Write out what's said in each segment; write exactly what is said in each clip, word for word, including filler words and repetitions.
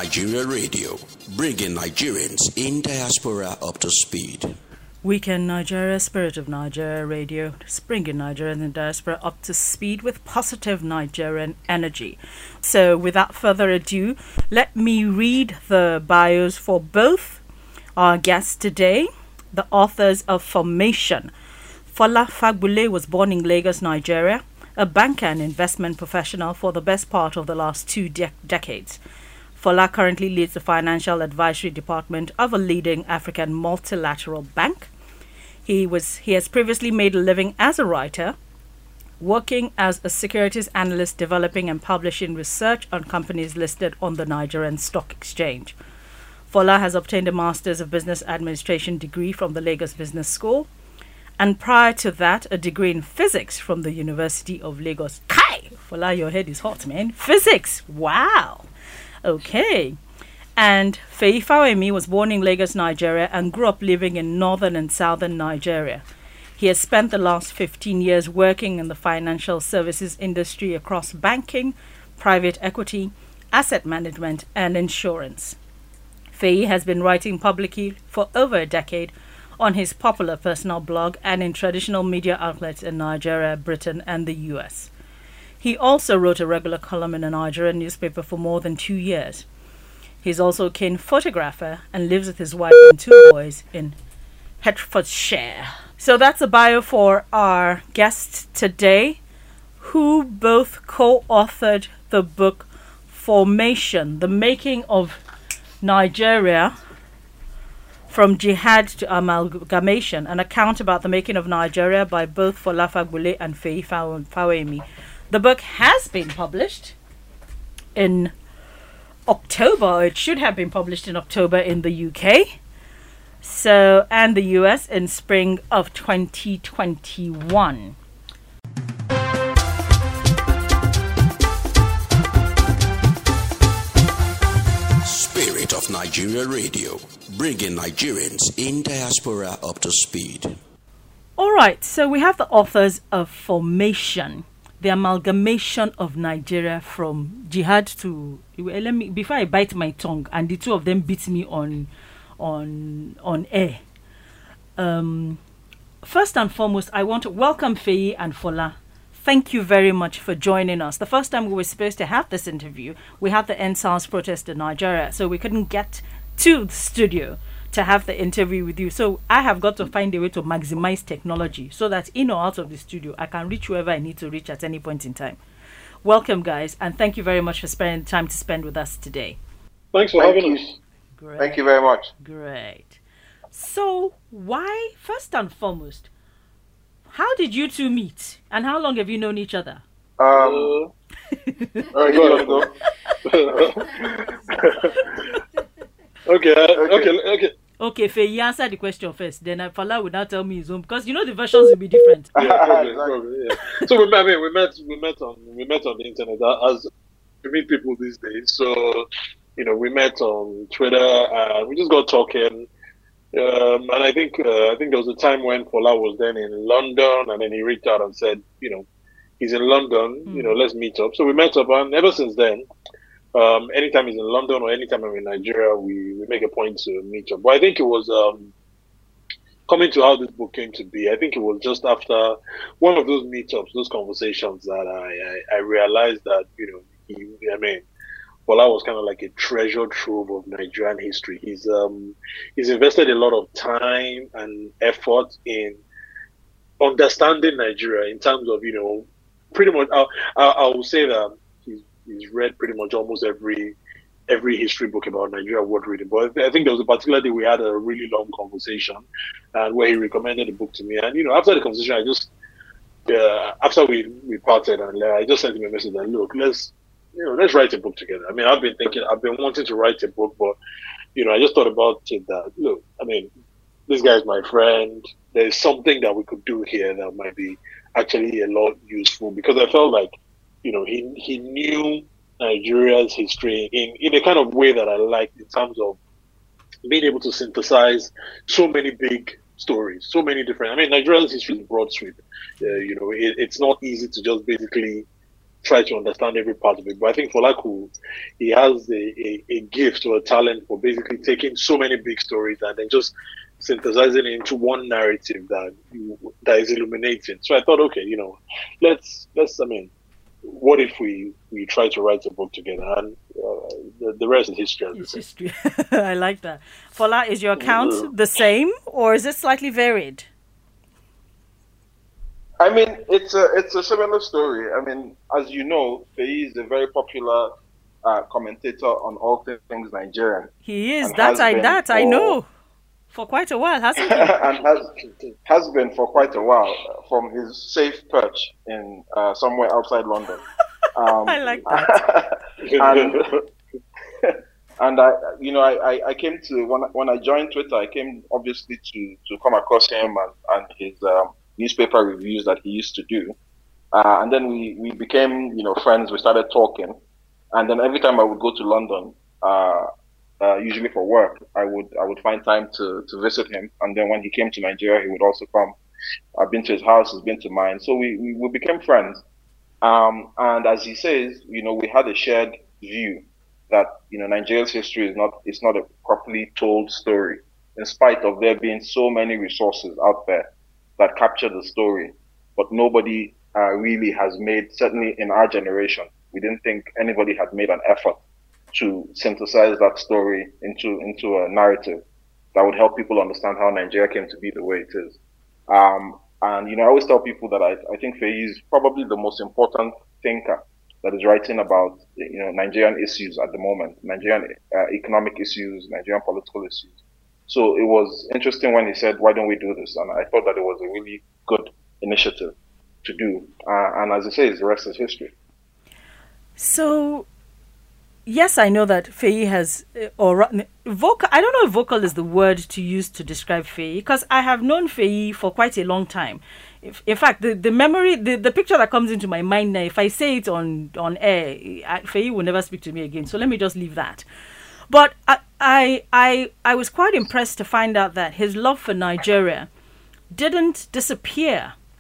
Nigeria Radio, bringing Nigerians in diaspora up to speed. Weekend Nigeria, Spirit of Nigeria Radio, bringing Nigerians in diaspora up to speed with positive Nigerian energy. So without further ado, let me read the bios for both our guests today, the authors of Formation. Fola Fagbule was born in Lagos, Nigeria, a banker and investment professional for the best part of the last two de- decades. Fola currently leads the financial advisory department of a leading African multilateral bank. He was he has previously made a living as a writer, working as a securities analyst developing and publishing research on companies listed on the Nigerian Stock Exchange. Fola has obtained a Master's of Business Administration degree from the Lagos Business School, and prior to that, a degree in physics from the University of Lagos. Kai! Fola, your head is hot, man. Physics! Wow! Okay. And Feyi Fawemi was born in Lagos, Nigeria, and grew up living in northern and southern Nigeria. He has spent the last fifteen years working in the financial services industry across banking, private equity, asset management, and insurance. Feyi has been writing publicly for over a decade on his popular personal blog and in traditional media outlets in Nigeria, Britain, and the U S. He also wrote a regular column in a Nigerian newspaper for more than two years. He's also a keen photographer and lives with his wife and two boys in Hertfordshire. So that's a bio for our guest today, who both co-authored the book Formation, The Making of Nigeria from Jihad to Amalgamation, an account about the making of Nigeria by both Fola Fagbule and Feyi Fawemi. The book has been published in October. It should have been published in October in the U K, so and the U S in spring of twenty twenty-one. Spirit of Nigeria Radio, bringing Nigerians in diaspora up to speed. All right, so we have the authors of Formation, the amalgamation of Nigeria from jihad to, let me, before I bite my tongue and the two of them beat me on on on air. Um, first and foremost, I want to welcome Feyi and Fola. Thank you very much for joining us. The first time we were supposed to have this interview, we had the N S A S protest in Nigeria, so we couldn't get to the studio to have the interview with you. So I have got to find a way to maximize technology so that in or out of the studio, I can reach whoever I need to reach at any point in time. Welcome, guys, and thank you very much for spending time to spend with us today. Thanks for Thank having you. us. Great. Thank you very much. Great. So why, first and foremost, how did you two meet? And how long have you known each other? Um, Uh, oh, you wanna go? okay, uh, okay, okay. Okay, Faye, you answer the question first. Then Fala will now tell me his own, because you know the versions will be different. Yeah, probably, Exactly. probably, yeah. So we met, I mean, we met, we met on, we met on the internet as we meet people these days. So you know, we met on Twitter and we just got talking. Um, and I think, uh, I think there was a time when Fola was then in London, and then he reached out and said, you know, he's in London, Mm. you know, let's meet up. So we met up, and ever since then, um, anytime he's in London or anytime I'm in Nigeria, we, we make a point to meet up. But I think it was, um, coming to how this book came to be, I think it was just after one of those meetups, those conversations that I, I, I realized that, you know, he, I mean, Fola was kind of like a treasure trove of Nigerian history. He's, um, he's invested a lot of time and effort in understanding Nigeria in terms of, you know, pretty much, I, I, I will say that he's, he's read pretty much almost every, every history book about Nigeria worth reading. But I think there was a particular day we had a really long conversation, and where he recommended the book to me. And, you know, after the conversation, I just, uh, after we, we parted, and uh, I just sent him a message that, look, let's, you know, let's write a book together. I mean, I've been thinking, I've been wanting to write a book, but, you know, I just thought about it that, look, I mean, this guy's my friend. There's something that we could do here that might be actually a lot useful, because I felt like, you know, he, he knew Nigeria's history in, in a kind of way that I liked, in terms of being able to synthesize so many big stories, so many different, I mean, Nigeria's history is broad sweep. Uh, you know, it, it's not easy to just basically try to understand every part of it. But I think Folaku, he has a, a, a gift or a talent for basically taking so many big stories and then just synthesizing it into one narrative that that is illuminating. So I thought, okay, you know, let's let's. I mean, what if we we try to write a book together? And uh, the, the rest is history. It's history. I like that. Fola, is your account the same or is it slightly varied? I mean, it's a it's a similar story. I mean, as you know, Feyi is a very popular uh, commentator on all things Nigerian. He is. That I that for, I know. For quite a while, hasn't he? and has has been for quite a while from his safe perch in uh, somewhere outside London. Um, I like that. and, and I, you know, I, I came to when when I joined Twitter, I came obviously to, to come across him and and his um, newspaper reviews that he used to do, uh, and then we we became you know friends. We started talking, and then every time I would go to London. Uh, Uh, usually for work, I would I would find time to, to visit him, and then when he came to Nigeria, he would also come. I've been to his house, he's been to mine, so we, we, we became friends. Um, and as he says, you know, we had a shared view that you know Nigeria's history is not it's not a properly told story, in spite of there being so many resources out there that capture the story, but nobody uh, really has made. Certainly in our generation, we didn't think anybody had made an effort to synthesize that story into into a narrative that would help people understand how Nigeria came to be the way it is. Um, and, you know, I always tell people that I, I think Feyi is probably the most important thinker that is writing about, you know, Nigerian issues at the moment, Nigerian uh, economic issues, Nigerian political issues. So it was interesting when he said, why don't we do this? And I thought that it was a really good initiative to do. Uh, and as he says, the rest is history. So... Yes, I know that Feyi has, or vocal. I don't know if vocal is the word to use to describe Feyi, because I have known Feyi for quite a long time. If, in fact, the, the memory, the, the picture that comes into my mind now, if I say it on, on air, Feyi will never speak to me again. So let me just leave that. But I, I, I, I was quite impressed to find out that his love for Nigeria didn't disappear,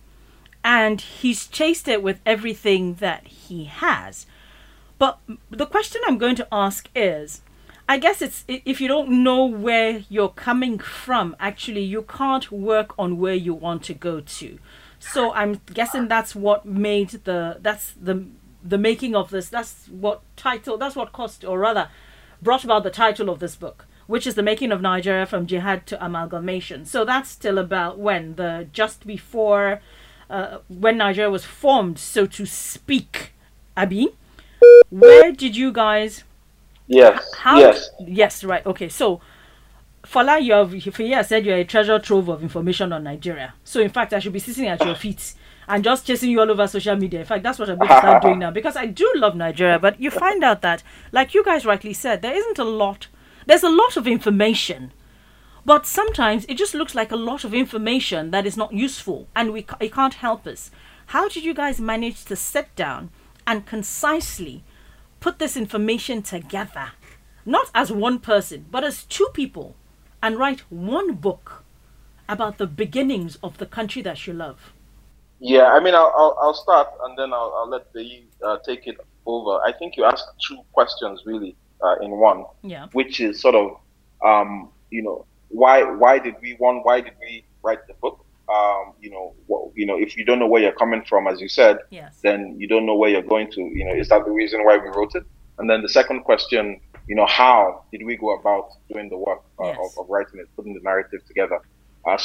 and he's chased it with everything that he has. But the question I'm going to ask is, I guess it's if you don't know where you're coming from, actually, you can't work on where you want to go to. So I'm guessing that's what made the, that's the the making of this, that's what title, that's what cost, or rather, brought about the title of this book, which is The Making of Nigeria from Jihad to Amalgamation. So that's still about when, the just before, uh, when Nigeria was formed, so to speak, Abi? Where did you guys? Yes. How, yes. Yes. Right. Okay. So, Fola, you have Feyi said you're a treasure trove of information on Nigeria. So, in fact, I should be sitting at your feet and just chasing you all over social media. In fact, that's what I'm going to start doing now, because I do love Nigeria. But you find out that, like you guys rightly said, there isn't a lot. There's a lot of information, but sometimes it just looks like a lot of information that is not useful, and we it can't help us. How did you guys manage to sit down and concisely put this information together, not as one person, but as two people, and write one book about the beginnings of the country that you love? Yeah, I mean, I'll I'll, I'll start, and then I'll, I'll let Feyi uh, take it over. I think you asked two questions really uh, in one, yeah. Which is sort of, um, you know, why why did we one why did we write the book? Um, you know, well, you know, if you don't know where you're coming from, as you said, yes. Then you don't know where you're going to. You know, is that the reason why we wrote it? And then the second question, you know, how did we go about doing the work uh, yes. of, of writing it, putting the narrative together? Uh,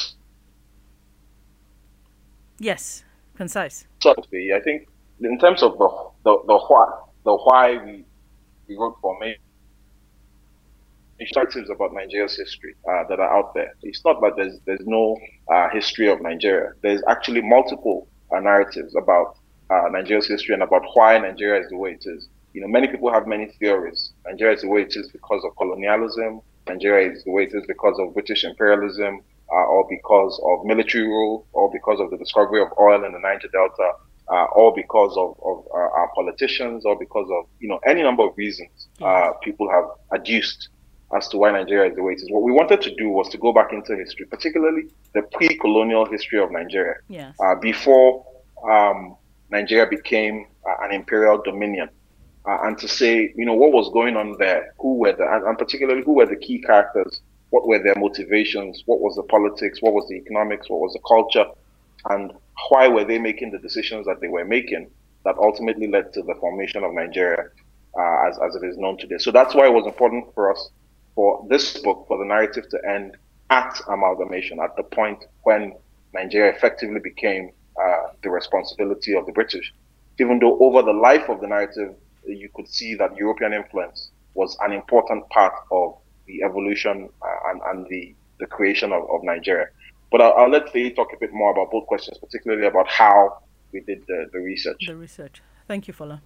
yes, concise. So I think in terms of the the, the why, the why we we wrote for me. Narratives about Nigeria's history uh, that are out there. It's not that there's there's no uh, history of Nigeria. There's actually multiple uh, narratives about uh, Nigeria's history and about why Nigeria is the way it is. You know, many people have many theories. Nigeria is the way it is because of colonialism. Nigeria is the way it is because of British imperialism, uh, or because of military rule, or because of the discovery of oil in the Niger Delta, uh, or because of, of uh, our politicians, or because of you know any number of reasons uh, people have adduced as to why Nigeria is the way it is. What we wanted to do was to go back into history, particularly the pre-colonial history of Nigeria, yes. uh, before um, Nigeria became uh, an imperial dominion, uh, and to say, you know, what was going on there, who were the, and, and particularly who were the key characters, what were their motivations, what was the politics, what was the economics, what was the culture, and why were they making the decisions that they were making that ultimately led to the formation of Nigeria uh, as, as it is known today. So that's why it was important for us, for this book, for the narrative to end at amalgamation, at the point when Nigeria effectively became uh, the responsibility of the British. Even though over the life of the narrative, you could see that European influence was an important part of the evolution uh, and, and the, the creation of, of Nigeria. But I'll, I'll let Faye talk a bit more about both questions, particularly about how we did the, the research. The research. Thank you, Fola.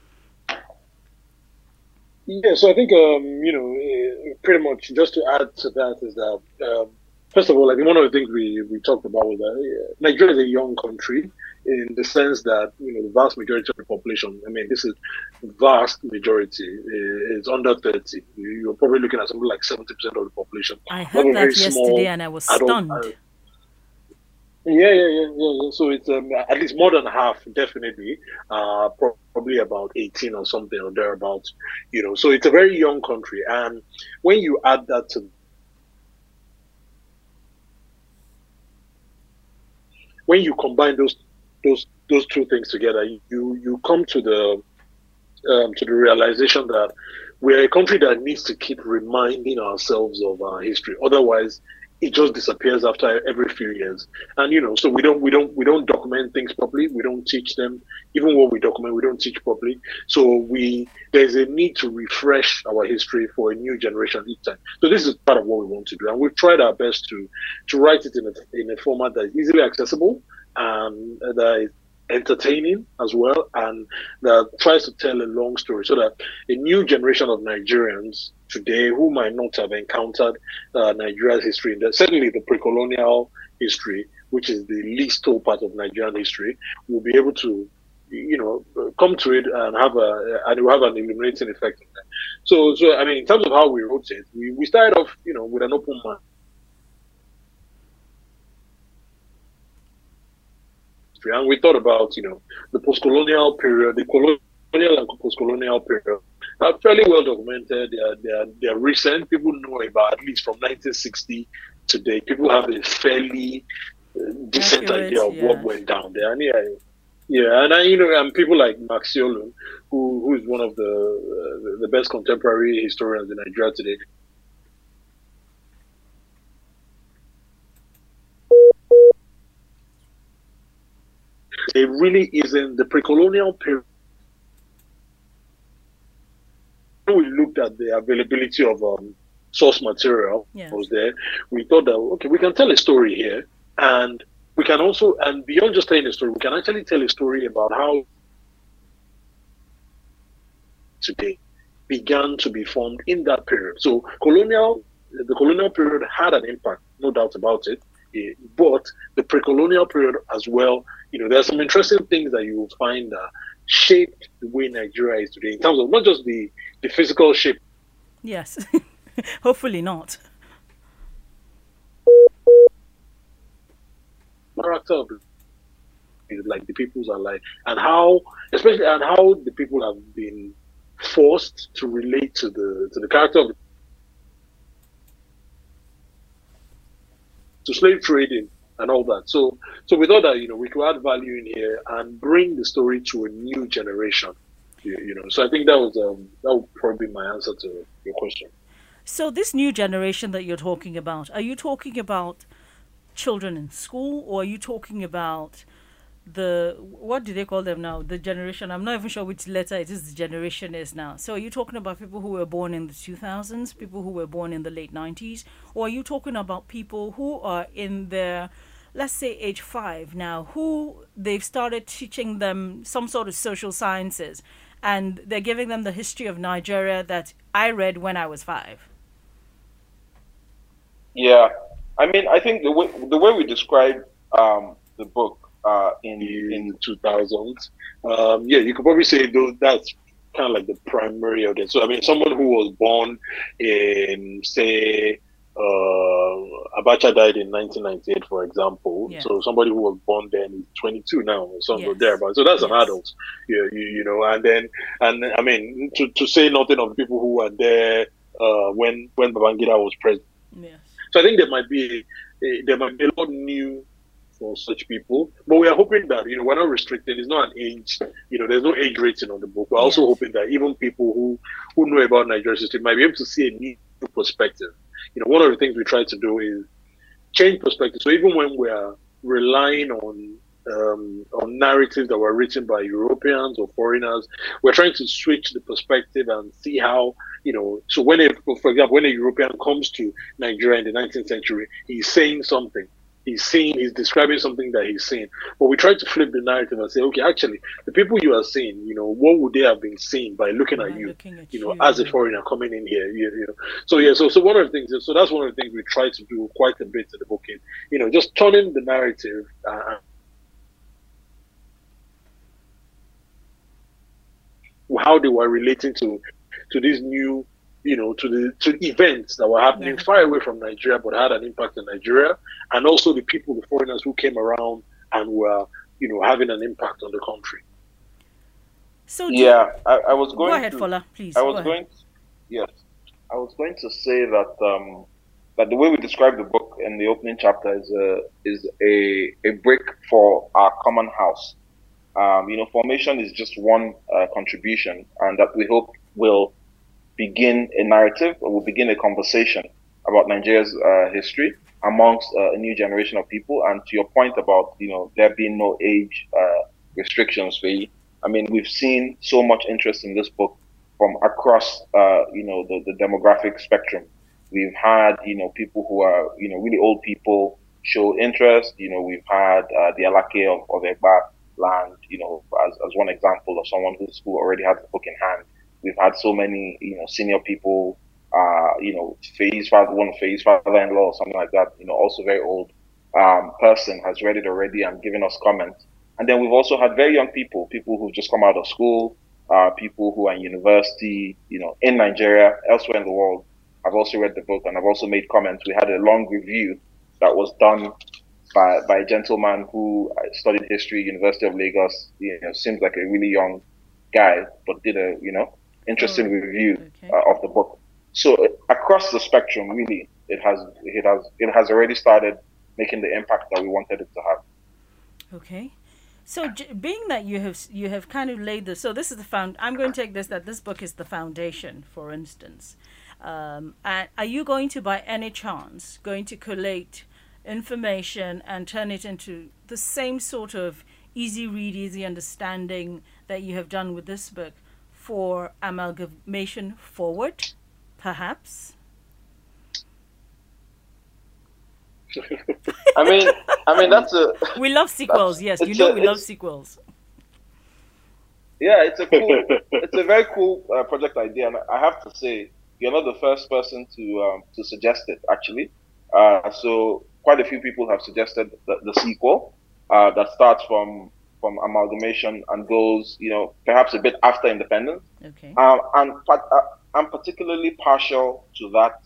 Yeah, so I think, um, you know, pretty much just to add to that is that, um, first of all, I think one of the things we, we talked about was that uh, Nigeria is a young country in the sense that, you know, the vast majority of the population, I mean, this is vast majority, is under thirty. You're probably looking at something like seventy percent of the population. I heard that yesterday and I was stunned. Adult, Yeah, yeah, yeah, yeah. yeah. So it's um, at least more than half, definitely. Uh, probably about eighteen or something or thereabouts. You know, so it's a very young country, and when you add that to, when you combine those those those two things together, you you come to the um, to the realization that we're a country that needs to keep reminding ourselves of our history. Otherwise, it just disappears after every few years. And, you know, so we don't, we don't, we don't document things properly. We don't teach them. Even what we document, we don't teach properly. So we, there's a need to refresh our history for a new generation each time. So this is part of what we want to do. And we've tried our best to, to write it in a, in a format that is easily accessible and that is entertaining as well, and that tries to tell a long story so that a new generation of Nigerians today who might not have encountered uh, Nigeria's history, the, certainly the pre-colonial history, which is the least told part of Nigerian history, will be able to, you know, come to it and have a, and it will have an illuminating effect on them. So, so I mean, in terms of how we wrote it, we, we started off, you know, with an open mind. And we thought about, you know, the post-colonial period, the colonial and post-colonial period are fairly well documented. They are, they are, they are recent. People know about at least from nineteen sixty to today. People have a fairly uh, decent Accurate, idea of yeah. what went down there. And yeah, yeah, and I, you know, and people like Max Yolun, who who is one of the uh, the best contemporary historians in Nigeria today. It really isn't the pre-colonial period. When we looked at the availability of um, source material yeah. was there, we thought that, okay, we can tell a story here, and we can also, and beyond just telling a story, we can actually tell a story about how today began to be formed in that period. So colonial, the colonial period had an impact, no doubt about it, but the pre-colonial period as well, you know, there are some interesting things that you will find that shaped the way Nigeria is today in terms of not just the, the physical shape. Yes, hopefully not. Character of like the peoples are like, and how, especially, and how the people have been forced to relate to the to the character of the, to slave trading and all that. So, so we thought that, you know, we could add value in here and bring the story to a new generation. You, you know, so I think that was um, that would probably be my answer to your question. So, this new generation that you're talking about, are you talking about children in school, or are you talking about the, what do they call them now? The generation, I'm not even sure which letter it is the generation is now. So are you talking about people who were born in the two thousands, people who were born in the late nineties, or are you talking about people who are in their, let's say, age five now, who they've started teaching them some sort of social sciences, and they're giving them the history of Nigeria that I read when I was five? Yeah. I mean, I think the way, the way we describe um, the book, Uh, in in two thousands, um, yeah, you could probably say those, that's kind of like the primary audience. So I mean, someone who was born in, say, uh, Abacha died in nineteen ninety-eight, for example. Yeah. So somebody who was born then is twenty-two now, or something Yes. thereabout. So that's Yes. an adult, you, you, you know. And then, and I mean, to, to say nothing of people who were there uh, when when Babangida was president. Yes. So I think there might be a, there might be a lot new for such people, but we are hoping that, you know, we're not restricted. It's not an age, you know, there's no age rating on the book. We're also Yes. hoping that even people who who know about Nigeria's history might be able to see a new perspective. You know, one of the things we try to do is change perspective. So even when we are relying on um, on narratives that were written by Europeans or foreigners, we're trying to switch the perspective and see how, you know, so when, a, for example, when a European comes to Nigeria in the nineteenth century, he's saying something. He's seeing, he's describing something that he's seeing. But we try to flip the narrative and say, okay, actually, the people you are seeing, you know, what would they have been seeing by looking By at you, looking at you know, you. as a foreigner coming in here, you, you know. So, yeah, so so one of the things, so that's one of the things we try to do quite a bit in the book, in, you know, just turning the narrative uh, how they were relating to to these new, you know, to the to events that were happening Yeah. far away from Nigeria but had an impact in Nigeria, and also the people, the foreigners who came around and were, you know, having an impact on the country. So do Yeah, I, I was you, going go ahead, to, Fola, please. I go was ahead. going to, yes, I was going to say that um, that the way we describe the book in the opening chapter is a is a a brick for our common house. Um, you know, formation is just one uh, contribution, and that we hope will begin a narrative, or will begin a conversation about Nigeria's uh, history amongst uh, a new generation of people. And to your point about, you know, there being no age uh, restrictions, Faye, I mean, we've seen so much interest in this book from across, uh, you know, the, the demographic spectrum. We've had, you know, people who are, you know, really old people show interest. You know, we've had uh, the Alake of, of Egba land, you know, as, as one example of someone who's, who already has the book in hand. We've had so many, you know, senior people, uh, you know, Faye's father, one of Faye's father-in-law or something like that, you know, also very old um, person has read it already and given us comments. And then we've also had very young people, people who've just come out of school, uh, people who are in university, you know, in Nigeria, elsewhere in the world, have also read the book and have also made comments. We had a long review that was done by, by a gentleman who studied history, University of Lagos. You know, seems like a really young guy, but did a, you know, interesting Oh, review okay. uh, of the book. So uh, across the spectrum, really, it has, it has, it has already started making the impact that we wanted it to have. Okay. So, j- being that you have you have kind of laid this, so this is the found. I'm going to take this that this book is the foundation, for instance. Um, and are you going to, by any chance, going to collate information and turn it into the same sort of easy read, easy understanding that you have done with this book for Amalgamation Forward, perhaps? I mean, I mean that's a We love sequels. Yes, you it's know a- we love it's- sequels. yeah, it's a cool, it's a very cool uh, project idea, and I have to say you're not the first person to um, to suggest it. Actually, uh, so quite a few people have suggested the, the sequel uh, that starts from from amalgamation and goes, you know, perhaps a bit after independence. Okay. Um, and part, uh, I'm particularly partial to that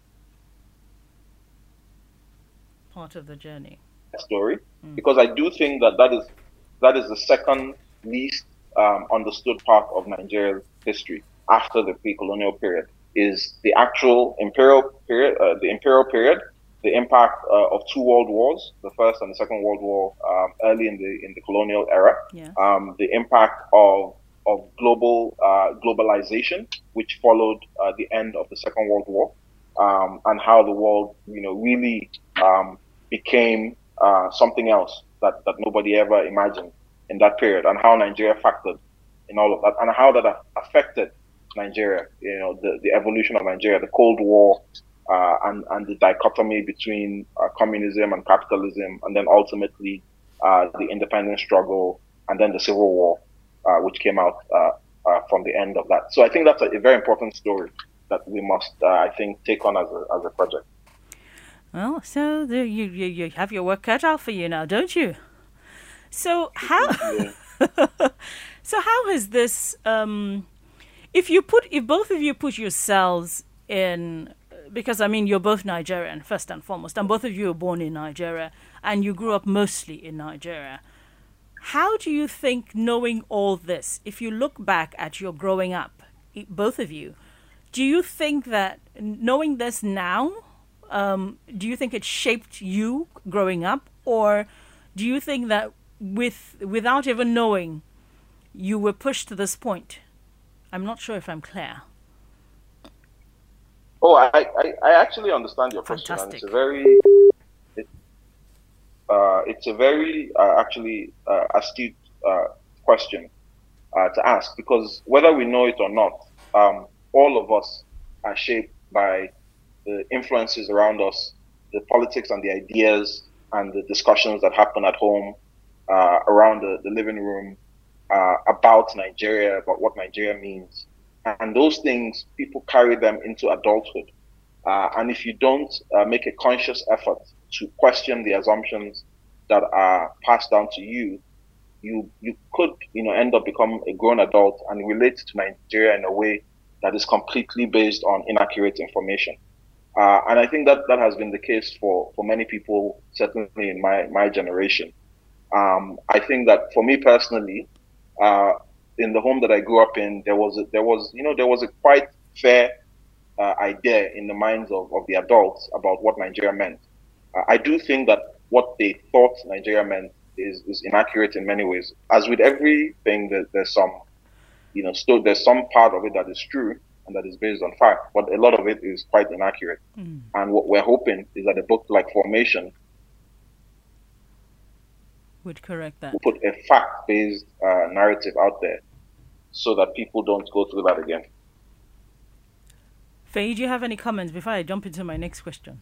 Part of the journey. story because I do think that that is that is the second least um, understood part of Nigeria's history after the pre-colonial period is the actual imperial period, uh, the imperial period, the impact uh, of two world wars, the first and the second world war, um, early in the in the colonial era, Yeah. um, the impact of of global uh, globalization, which followed uh, the end of the Second World War, um, and how the world, you know, really um, became uh, something else that, that nobody ever imagined in that period, and how Nigeria factored in all of that, and how that affected Nigeria, you know, the, the evolution of Nigeria, the Cold War, uh, and, and the dichotomy between uh, communism and capitalism, and then ultimately uh, the independence struggle, and then the Civil War, uh, which came out uh, uh, from the end of that. So I think that's a, a very important story that we must, uh, I think, take on as a, as a project. Well, so there you, you you have your work cut out for you now, don't you? So how so how has this um if you put if both of you put yourselves in because I mean, you're both Nigerian, first and foremost, and both of you were born in Nigeria, and you grew up mostly in Nigeria. How do you think, knowing all this, if you look back at your growing up, both of you, do you think that knowing this now, um, do you think it shaped you growing up, or do you think that with without even knowing, you were pushed to this point? I'm not sure if I'm clear. Oh, I, I, I actually understand your question, and it's a very, it, uh, it's a very uh, actually uh, astute uh, question uh, to ask, because whether we know it or not, um, all of us are shaped by the influences around us, the politics and the ideas and the discussions that happen at home, uh, around the, the living room, uh, about Nigeria, about what Nigeria means. And those things, people carry them into adulthood. Uh, and if you don't uh, make a conscious effort to question the assumptions that are passed down to you, you you could, you know, end up becoming a grown adult and relate to Nigeria in a way that is completely based on inaccurate information. Uh, and I think that that has been the case for, for many people, certainly in my, my generation. Um, I think that for me personally, uh, in the home that I grew up in, there was a, there was you know there was a quite fair uh, idea in the minds of, of the adults about what Nigeria meant. Uh, I do think that what they thought Nigeria meant is, is inaccurate in many ways. As with everything, there, there's some you know still there's some part of it that is true and that is based on fact, but a lot of it is quite inaccurate. Mm. And what we're hoping is that a book like Formation would correct that. We'll put a fact-based uh, narrative out there so that people don't go through that again. Faye, do you have any comments before I jump into my next question?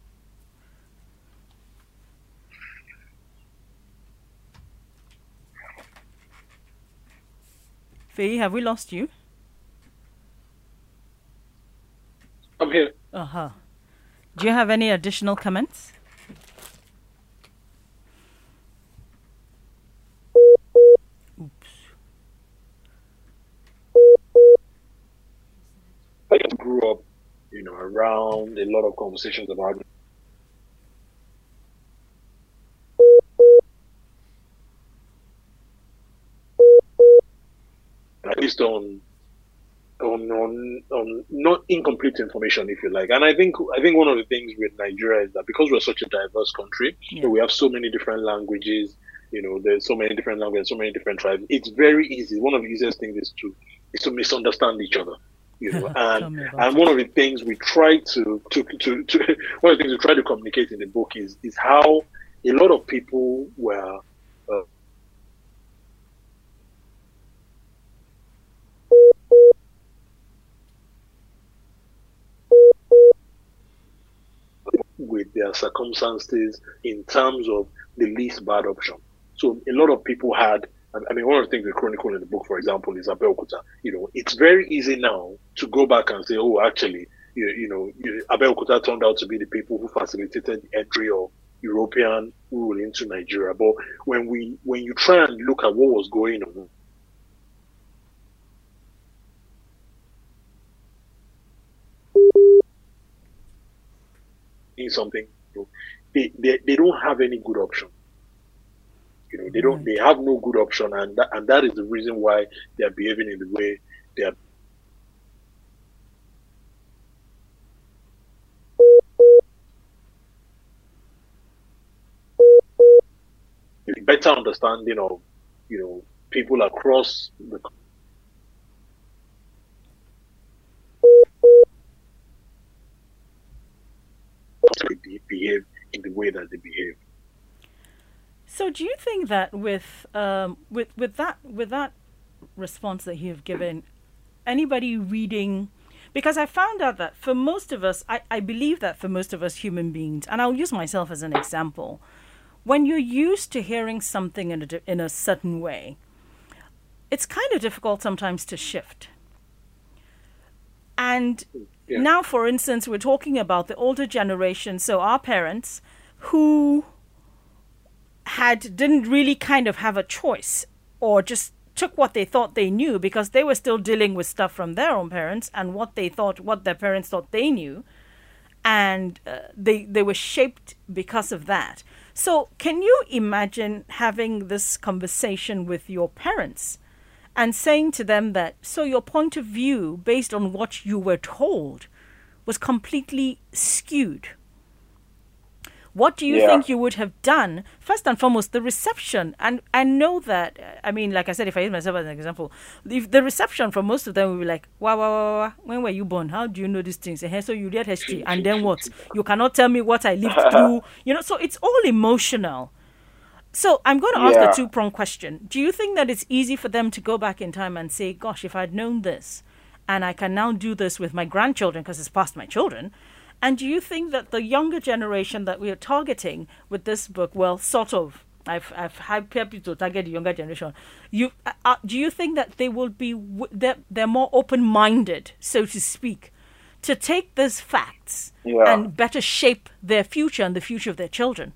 Faye, have we lost you? I'm here. Uh-huh. Do you have any additional comments? I grew up, you know, around a lot of conversations about based on on on on not incomplete information, if you like. And I think I think one of the things with Nigeria is that because we're such a diverse country, yeah. so we have so many different languages. You know, there's so many different languages, so many different tribes. It's very easy. One of the easiest things is to is to misunderstand each other. You know, and and one of the things we try to to, to to one of the things we try to communicate in the book is is how a lot of people were uh, with their circumstances in terms of the least bad option. So a lot of people had. I mean, one of the things we chronicle in the book, for example, is Abeokuta. You know, it's very easy now to go back and say, oh, actually, you, you know, Abeokuta turned out to be the people who facilitated the entry of European rule into Nigeria. But when we, when you try and look at what was going on, in something, you know, they, they they don't have any good option. You know, they don't. They have no good option, and that, and that is the reason why they are behaving in the way they are. A better understanding of, you know, people across the they behave in the way that they behave. So, do you think that with um, with with that with that response that you have given, anybody reading, because I found out that for most of us, I, I believe that for most of us human beings, and I'll use myself as an example, when you're used to hearing something in a in a certain way, it's kind of difficult sometimes to shift. And yeah. Now, for instance, we're talking about the older generation, so our parents who had didn't really kind of have a choice, or just took what they thought they knew because they were still dealing with stuff from their own parents and what they thought, what their parents thought they knew. and uh, they they were shaped because of that. So can you imagine having this conversation with your parents and saying to them that, so your point of view based on what you were told was completely skewed? What do you Yeah. think you would have done? First and foremost, the reception. And I know that, I mean, like I said, if I use myself as an example, if the reception for most of them will be like, wow, wow, wow, wow, when were you born? How do you know these things? And so you read history. And then what? You cannot tell me what I lived through. You know, so it's all emotional. So I'm going to ask Yeah. a two-pronged question. Do you think that it's easy for them to go back in time and say, gosh, if I'd known this, and I can now do this with my grandchildren because it's past my children? And do you think that the younger generation that we are targeting with this book, well, sort of, I've I've had people to target the younger generation. You uh, uh, do you think that they will be w- they're, they're more open-minded, so to speak, to take these facts Yeah. and better shape their future and the future of their children?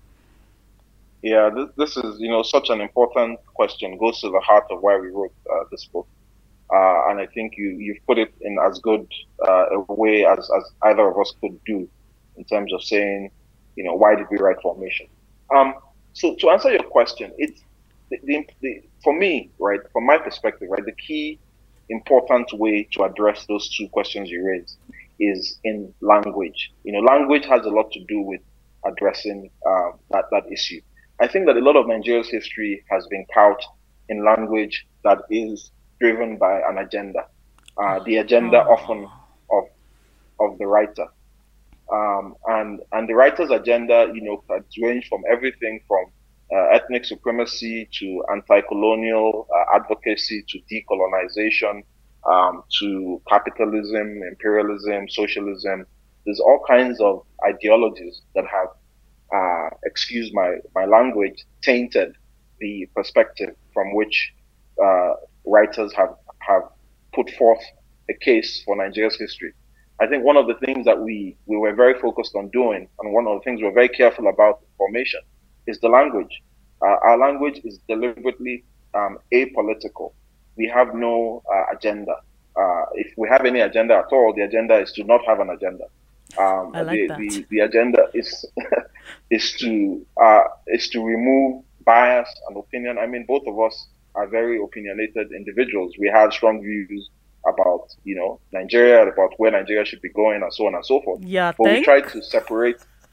Yeah, this, this is, you know, such an important question, goes to the heart of why we wrote uh, this book. Uh, and I think you, you've put it in as good uh, a way as, as either of us could do in terms of saying, you know, why did we write Formation? Um, so to answer your question, it's the, the, the, for me, right, from my perspective, right, the key important way to address those two questions you raised is in language. You know, language has a lot to do with addressing uh, that, that issue. I think that a lot of Nigeria's history has been couched in language that is driven by an agenda, uh, the agenda Oh. often of of the writer, um, and and the writer's agenda, you know, has ranged from everything from uh, ethnic supremacy to anti-colonial uh, advocacy to decolonization, um, to capitalism, imperialism, socialism. There's all kinds of ideologies that have, uh, excuse my my language, tainted the perspective from which uh, writers have, have put forth a case for Nigeria's history. I think one of the things that we, we were very focused on doing, and one of the things we're very careful about in Formation, is the language. Uh, our language is deliberately um, apolitical. We have no uh, agenda. Uh, if we have any agenda at all, the agenda is to not have an agenda. Um, I like the, that. the, the agenda is is to uh, is to remove bias and opinion. I mean, both of us are very opinionated individuals. We have strong views about, you know, Nigeria, about where Nigeria should be going, and so on and so forth. Yeah, but think? we try to separate.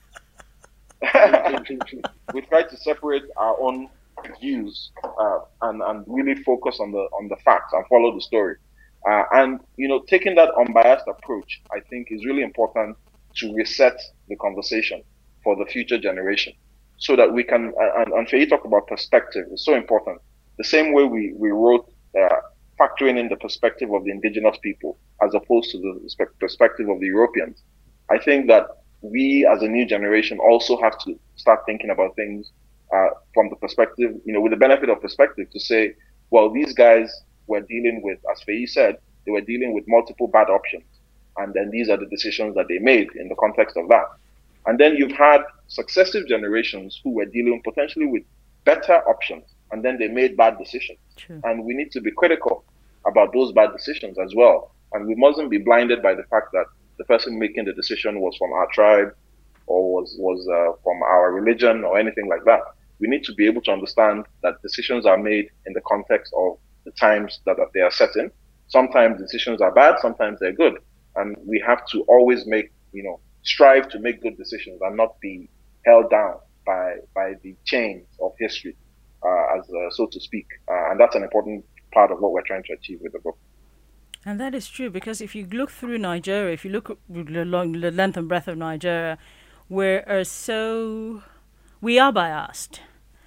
we try to separate our own views uh, and and really focus on the on the facts and follow the story. Uh, and you know, taking that unbiased approach, I think, is really important to reset the conversation for the future generation, so that we can. And, and for you talk about perspective, it's so important. The same way we we wrote, uh, factoring in the perspective of the indigenous people as opposed to the perspective of the Europeans. I think that we, as a new generation, also have to start thinking about things uh, from the perspective, you know, with the benefit of perspective, to say, well, these guys were dealing with, as Feyi said, they were dealing with multiple bad options. And then these are the decisions that they made in the context of that. And then you've had successive generations who were dealing potentially with better options, and then they made bad decisions. True. And we need to be critical about those bad decisions as well. And we mustn't be blinded by the fact that the person making the decision was from our tribe or was, was uh, from our religion or anything like that. We need to be able to understand that decisions are made in the context of the times that they are set in. Sometimes decisions are bad, sometimes they're good. And we have to always make, you know, strive to make good decisions and not be held down by by the chains of history, uh, as uh, so to speak. Uh, and that's an important part of what we're trying to achieve with the book. And that is true, because if you look through Nigeria, if you look at the long, the length and breadth of Nigeria, we are so, we are biased.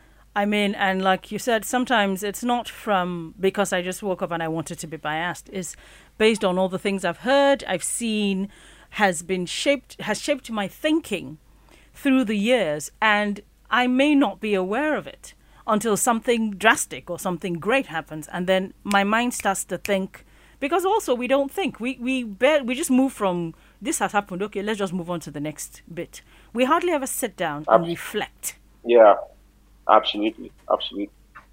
I mean, and like you said, sometimes it's not from because I just woke up and I wanted to be biased. It's based on all the things I've heard, I've seen, has been shaped, has shaped my thinking through the years, and I may not be aware of it until something drastic or something great happens, and then my mind starts to think. Because also we don't think. We we bear, we just move from this has happened. Okay, let's just move on to the next bit. We hardly ever sit down and reflect. Yeah, absolutely, absolutely.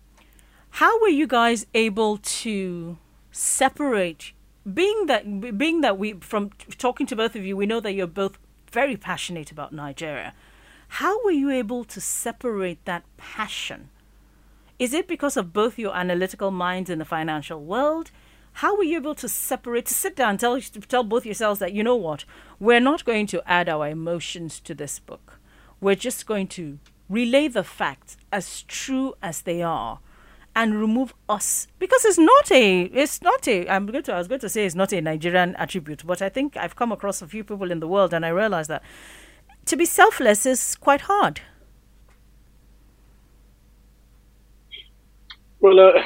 How were you guys able to separate? Being that being that we from talking to both of you, we know that you're both very passionate about Nigeria. How were you able to separate that passion? Is it because of both your analytical minds in the financial world? How were you able to separate, to sit down and tell, tell both yourselves that, you know what, we're not going to add our emotions to this book. We're just going to relay the facts as true as they are and remove us, because it's not a, it's not a, I'm going to, I was going to say it's not a Nigerian attribute, but I think I've come across a few people in the world and I realize that to be selfless is quite hard. Well, uh,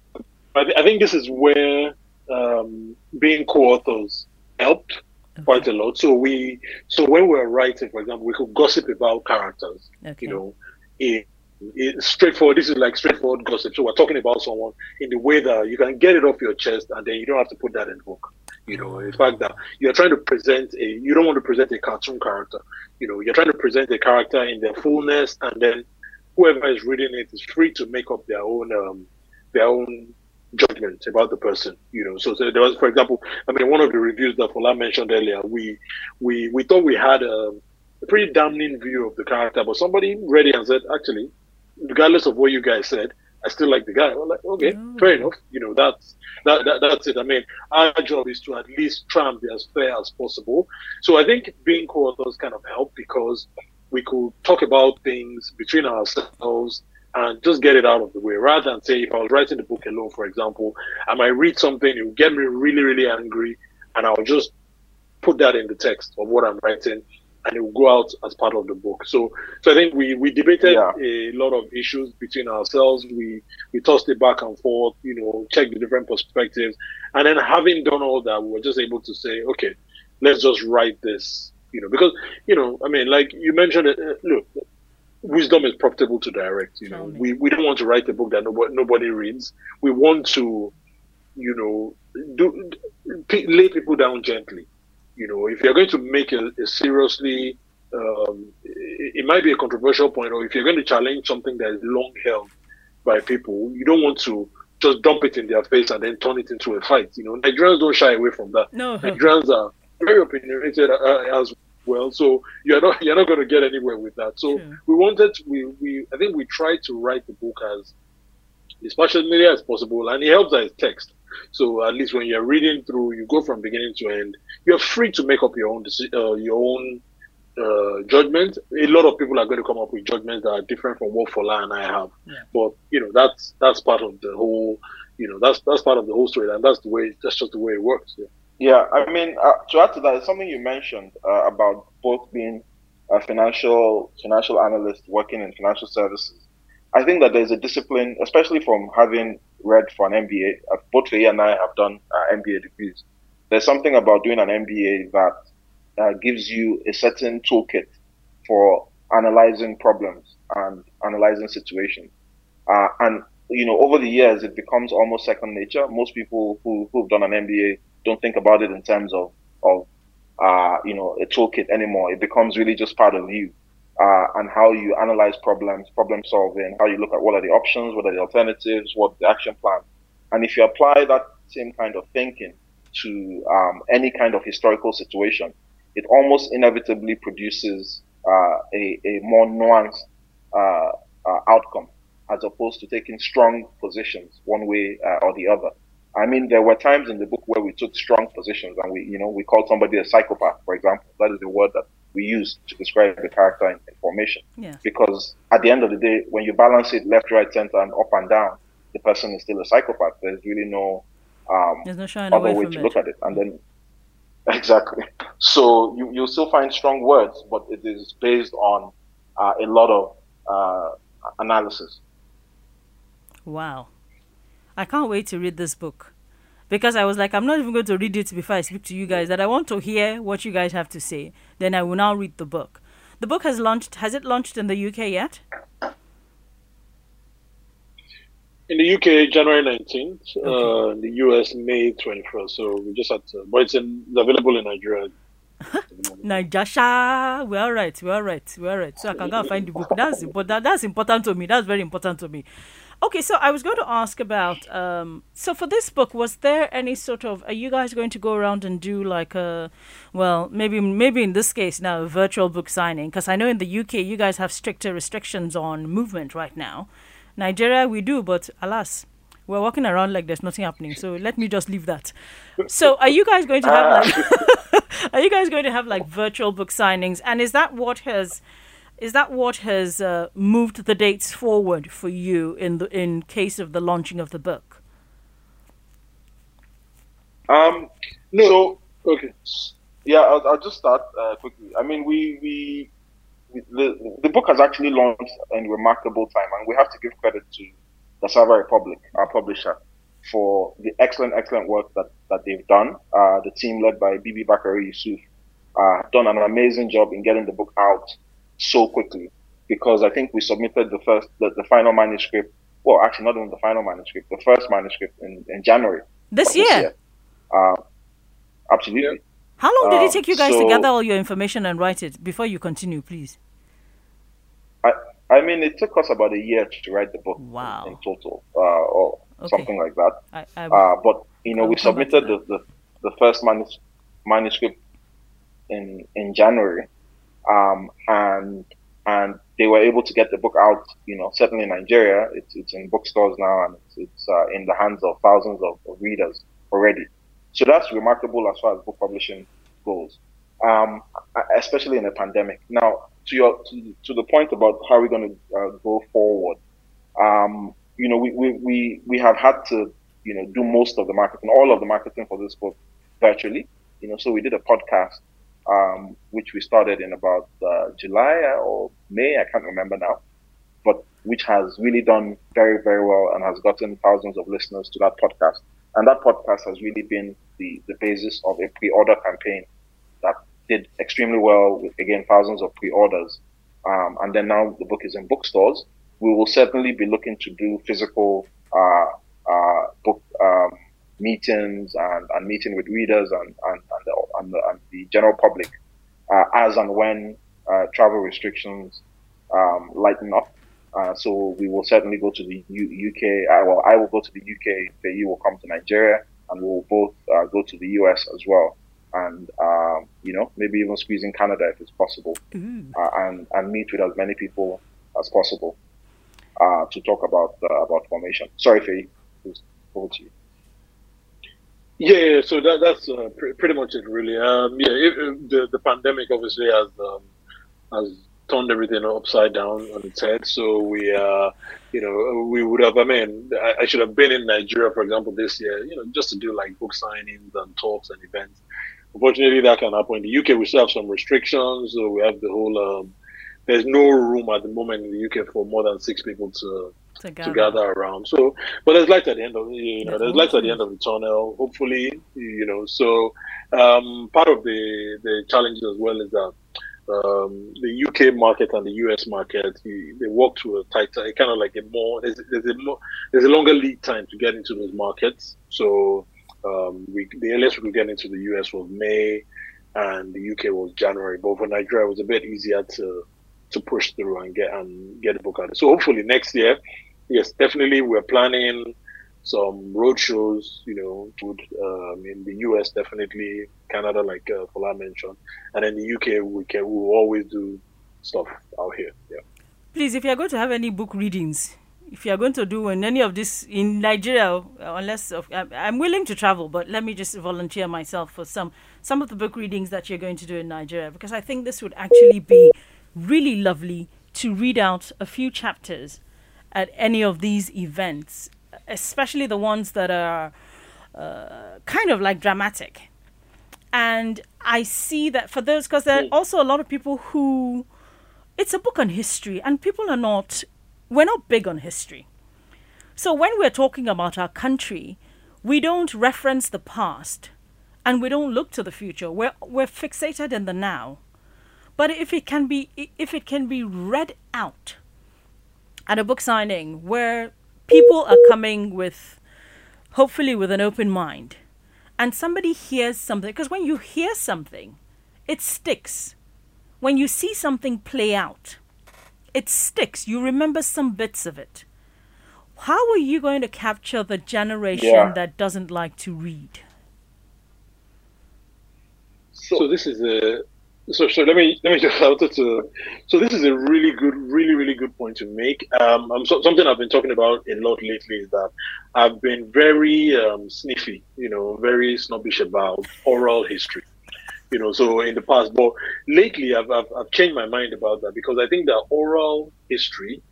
I, th- I think this is where um, being co-authors helped okay. quite a lot. So we, so when we were writing, for example, we could gossip about characters. Okay. You know, in, in straightforward. This is like straightforward gossip. So we're talking about someone in the way that you can get it off your chest, and then you don't have to put that in the book. You know, the fact that you're trying to present a, you don't want to present a cartoon character. You know, you're trying to present a character in their fullness, and then whoever is reading it is free to make up their own, um, their own judgment about the person. You know, so, so there was, for example, I mean, one of the reviews that Fola mentioned earlier, we, we, we thought we had a, a pretty damning view of the character, but somebody read it and said, actually, regardless of what you guys said, I still like the guy. We're like, okay, oh. fair enough. You know, that's that, that that's it. I mean, our job is to at least try and be as fair as possible. So I think being co-authors kind of helped, because we could talk about things between ourselves and just get it out of the way, rather than say, if I was writing the book alone, for example, I might read something, it would get me really, really angry, and I'll just put that in the text of what I'm writing, and it will go out as part of the book. So, so I think we, we debated yeah. a lot of issues between ourselves. We, we tossed it back and forth, you know, checked the different perspectives. And then having done all that, we were just able to say, okay, let's just write this, you know, because, you know, I mean, like you mentioned, uh, look, wisdom is profitable to direct, you know, we, we don't want to write a book that nobody, nobody reads. We want to, you know, do, lay people down gently. You know, if you're going to make a, a seriously, um, it, it might be a controversial point, or if you're going to challenge something that is long held by people, you don't want to just dump it in their face and then turn it into a fight. You know, Nigerians don't shy away from that. No, Nigerians are very opinionated uh, as well, so you're not you're not going to get anywhere with that. So sure. we wanted, to, we we I think we tried to write the book as as passionately as possible, and it helps as text. So at least when you're reading through, you go from beginning to end. You're free to make up your own uh, your own uh, judgment. A lot of people are going to come up with judgments that are different from what Fola and I have. Yeah. But you know, that's that's part of the whole. You know, that's that's part of the whole story, and that's the way. That's just the way it works. Yeah. Yeah, I mean, uh, to add to that, something you mentioned uh, about both being a financial financial analyst working in financial services. I think that there's a discipline, especially from having read for an M B A. Both Faye and I have done uh, M B A degrees. There's something about doing an M B A that uh, gives you a certain toolkit for analyzing problems and analyzing situations. Uh, and, you know, over the years, it becomes almost second nature. Most people who, who've done an M B A don't think about it in terms of, of uh, you know, a toolkit anymore. It becomes really just part of you. Uh, and how you analyze problems, problem solving, how you look at what are the options, what are the alternatives, what the action plan. And if you apply that same kind of thinking to um, any kind of historical situation, it almost inevitably produces uh, a, a more nuanced uh, uh, outcome, as opposed to taking strong positions one way uh, or the other. I mean, there were times in the book where we took strong positions and we, you know, we called somebody a psychopath, for example. That is the word that we use to describe the character in, in formation. Yeah. Because at the end of the day, when you balance it left, right, center, and up and down, the person is still a psychopath. There's really no, um, There's no shying other away way from to it. look at it. And then, exactly. So you, you'll still find strong words, but it is based on uh, a lot of uh, analysis. Wow. I can't wait to read this book. Because I was like, I'm not even going to read it before I speak to you guys, that I want to hear what you guys have to say. Then I will now read the book. The book has launched, has it launched in the U K yet? In the U K, January nineteenth. Okay. Uh, in the U S, May twenty-first. So we just had to, but it's, in, it's available in Nigeria. Nigeria, we're all right, we're all right, we're all right. So I can go and find the book. That's important. That's important to me. That's very important to me. Okay, so I was going to ask about. Um, so for this book, was there any sort of? Are you guys going to go around and do like a, well, maybe maybe in this case now a virtual book signing? Because I know in the U K you guys have stricter restrictions on movement right now. Nigeria we do, but alas, we're walking around like there's nothing happening. So let me just leave that. So are you guys going to have like? Are you guys going to have like virtual book signings? And is that what has? Is that what has uh, moved the dates forward for you in the in case of the launching of the book? Um, No. so Okay. yeah, I'll, I'll just start uh, quickly. I mean, we we we- the the book has actually launched in remarkable time, and we have to give credit to the Cassava Republic, our publisher, for the excellent excellent work that that they've done. Uh, the team led by Bibi Bakari Yusuf uh, done an amazing job in getting the book out so quickly, because I think we submitted the first, the, the final manuscript, well, actually not even the final manuscript, the first manuscript in, in January. This of year? Uh, absolutely. How long did it Um, take you guys to so- gather all your information and write it? Before you continue, please. I, I mean, it took us about a year to write the book in- Wow. in, total, uh, or Okay. something like that. I, I, Uh, but, you know, I will we come back to submitted the, the, the first manus- manuscript in, in January, um, and and they were able to get the book out, you know, certainly in Nigeria. It's it's in bookstores now, and it's, it's uh, in the hands of thousands of, of readers already. So that's remarkable as far as book publishing goes, um, especially in a pandemic. Now, to your to, to the point about how we're going to uh, go forward, um, you know, we, we, we, we have had to, you know, do most of the marketing, all of the marketing for this book virtually, you know, so we did a podcast, um, which we started in about uh, July or May, I can't remember now, but which has really done very, very well and has gotten thousands of listeners to that podcast. And that podcast has really been the, the basis of a pre-order campaign that did extremely well with, again, thousands of pre-orders. Um, and then now the book is in bookstores. We will certainly be looking to do physical uh, uh, book um, meetings and, and meeting with readers and, and, and, the, and, the, and the general public uh, as and when uh, travel restrictions um, lighten up. Uh, so we will certainly go to the U- UK. Uh, well, I will go to the U K. You will come to Nigeria, and we will both uh, go to the U S as well. And um, you know, maybe even squeeze in Canada if it's possible, uh, and and meet with as many people as possible uh, to talk about uh, about formation. Sorry, Faye, please over to you. Yeah, yeah, so that, that's uh, pr- pretty much it, really. Um, yeah, it, it- the the pandemic obviously has um, has turned everything upside down on its head. So we, uh, you know, we would have. I mean, I, I should have been in Nigeria, for example, this year, you know, just to do like book signings and talks and events. Unfortunately, that can happen in the U K. We still have some restrictions. So we have the whole. Um, there's no room at the moment in the U K for more than six people to. Together. to gather around. So, but there's light at the end of you know, Yes, there's light at the hopefully. end of the tunnel. Hopefully, you know. So, um, part of the the challenge as well is that um, the U K market and the U S market you, they work through a tighter, kind of like a more there's there's a more there's a longer lead time to get into those markets. So, um, we the earliest we could get into the U S was May, and the U K was January. But for Nigeria, it was a bit easier to to push through and get and get the book out. So hopefully next year. Yes, definitely. We're planning some road shows, you know, to, um, in the U S, definitely Canada, like uh, Fola mentioned, and in the U K, we can we will always do stuff out here. Yeah. Please, if you are going to have any book readings, if you are going to do in any of this in Nigeria, unless of, I'm- I'm willing to travel, but let me just volunteer myself for some some of the book readings that you're going to do in Nigeria, because I think this would actually be really lovely to read out a few chapters at any of these events, especially the ones that are uh, kind of like dramatic. And I see that for those, because there are also a lot of people who, it's a book on history, and people are not, we're not big on history. So when we're talking about our country, we don't reference the past, and we don't look to the future. We're we're fixated in the now. But if it can be if it can be read out at a book signing where people are coming with, hopefully with an open mind, and somebody hears something, because when you hear something, it sticks. When you see something play out, it sticks. You remember some bits of it. How are you going to capture the generation Yeah. that doesn't like to read? So, so this is a so so let me let me just out to so this is a really good really really good point to make. Um, um so, something I've been talking about a lot lately is that I've been very um, sniffy, you know, very snobbish about oral history, you know. So in the past, but lately I've I've, I've changed my mind about that because I think that oral history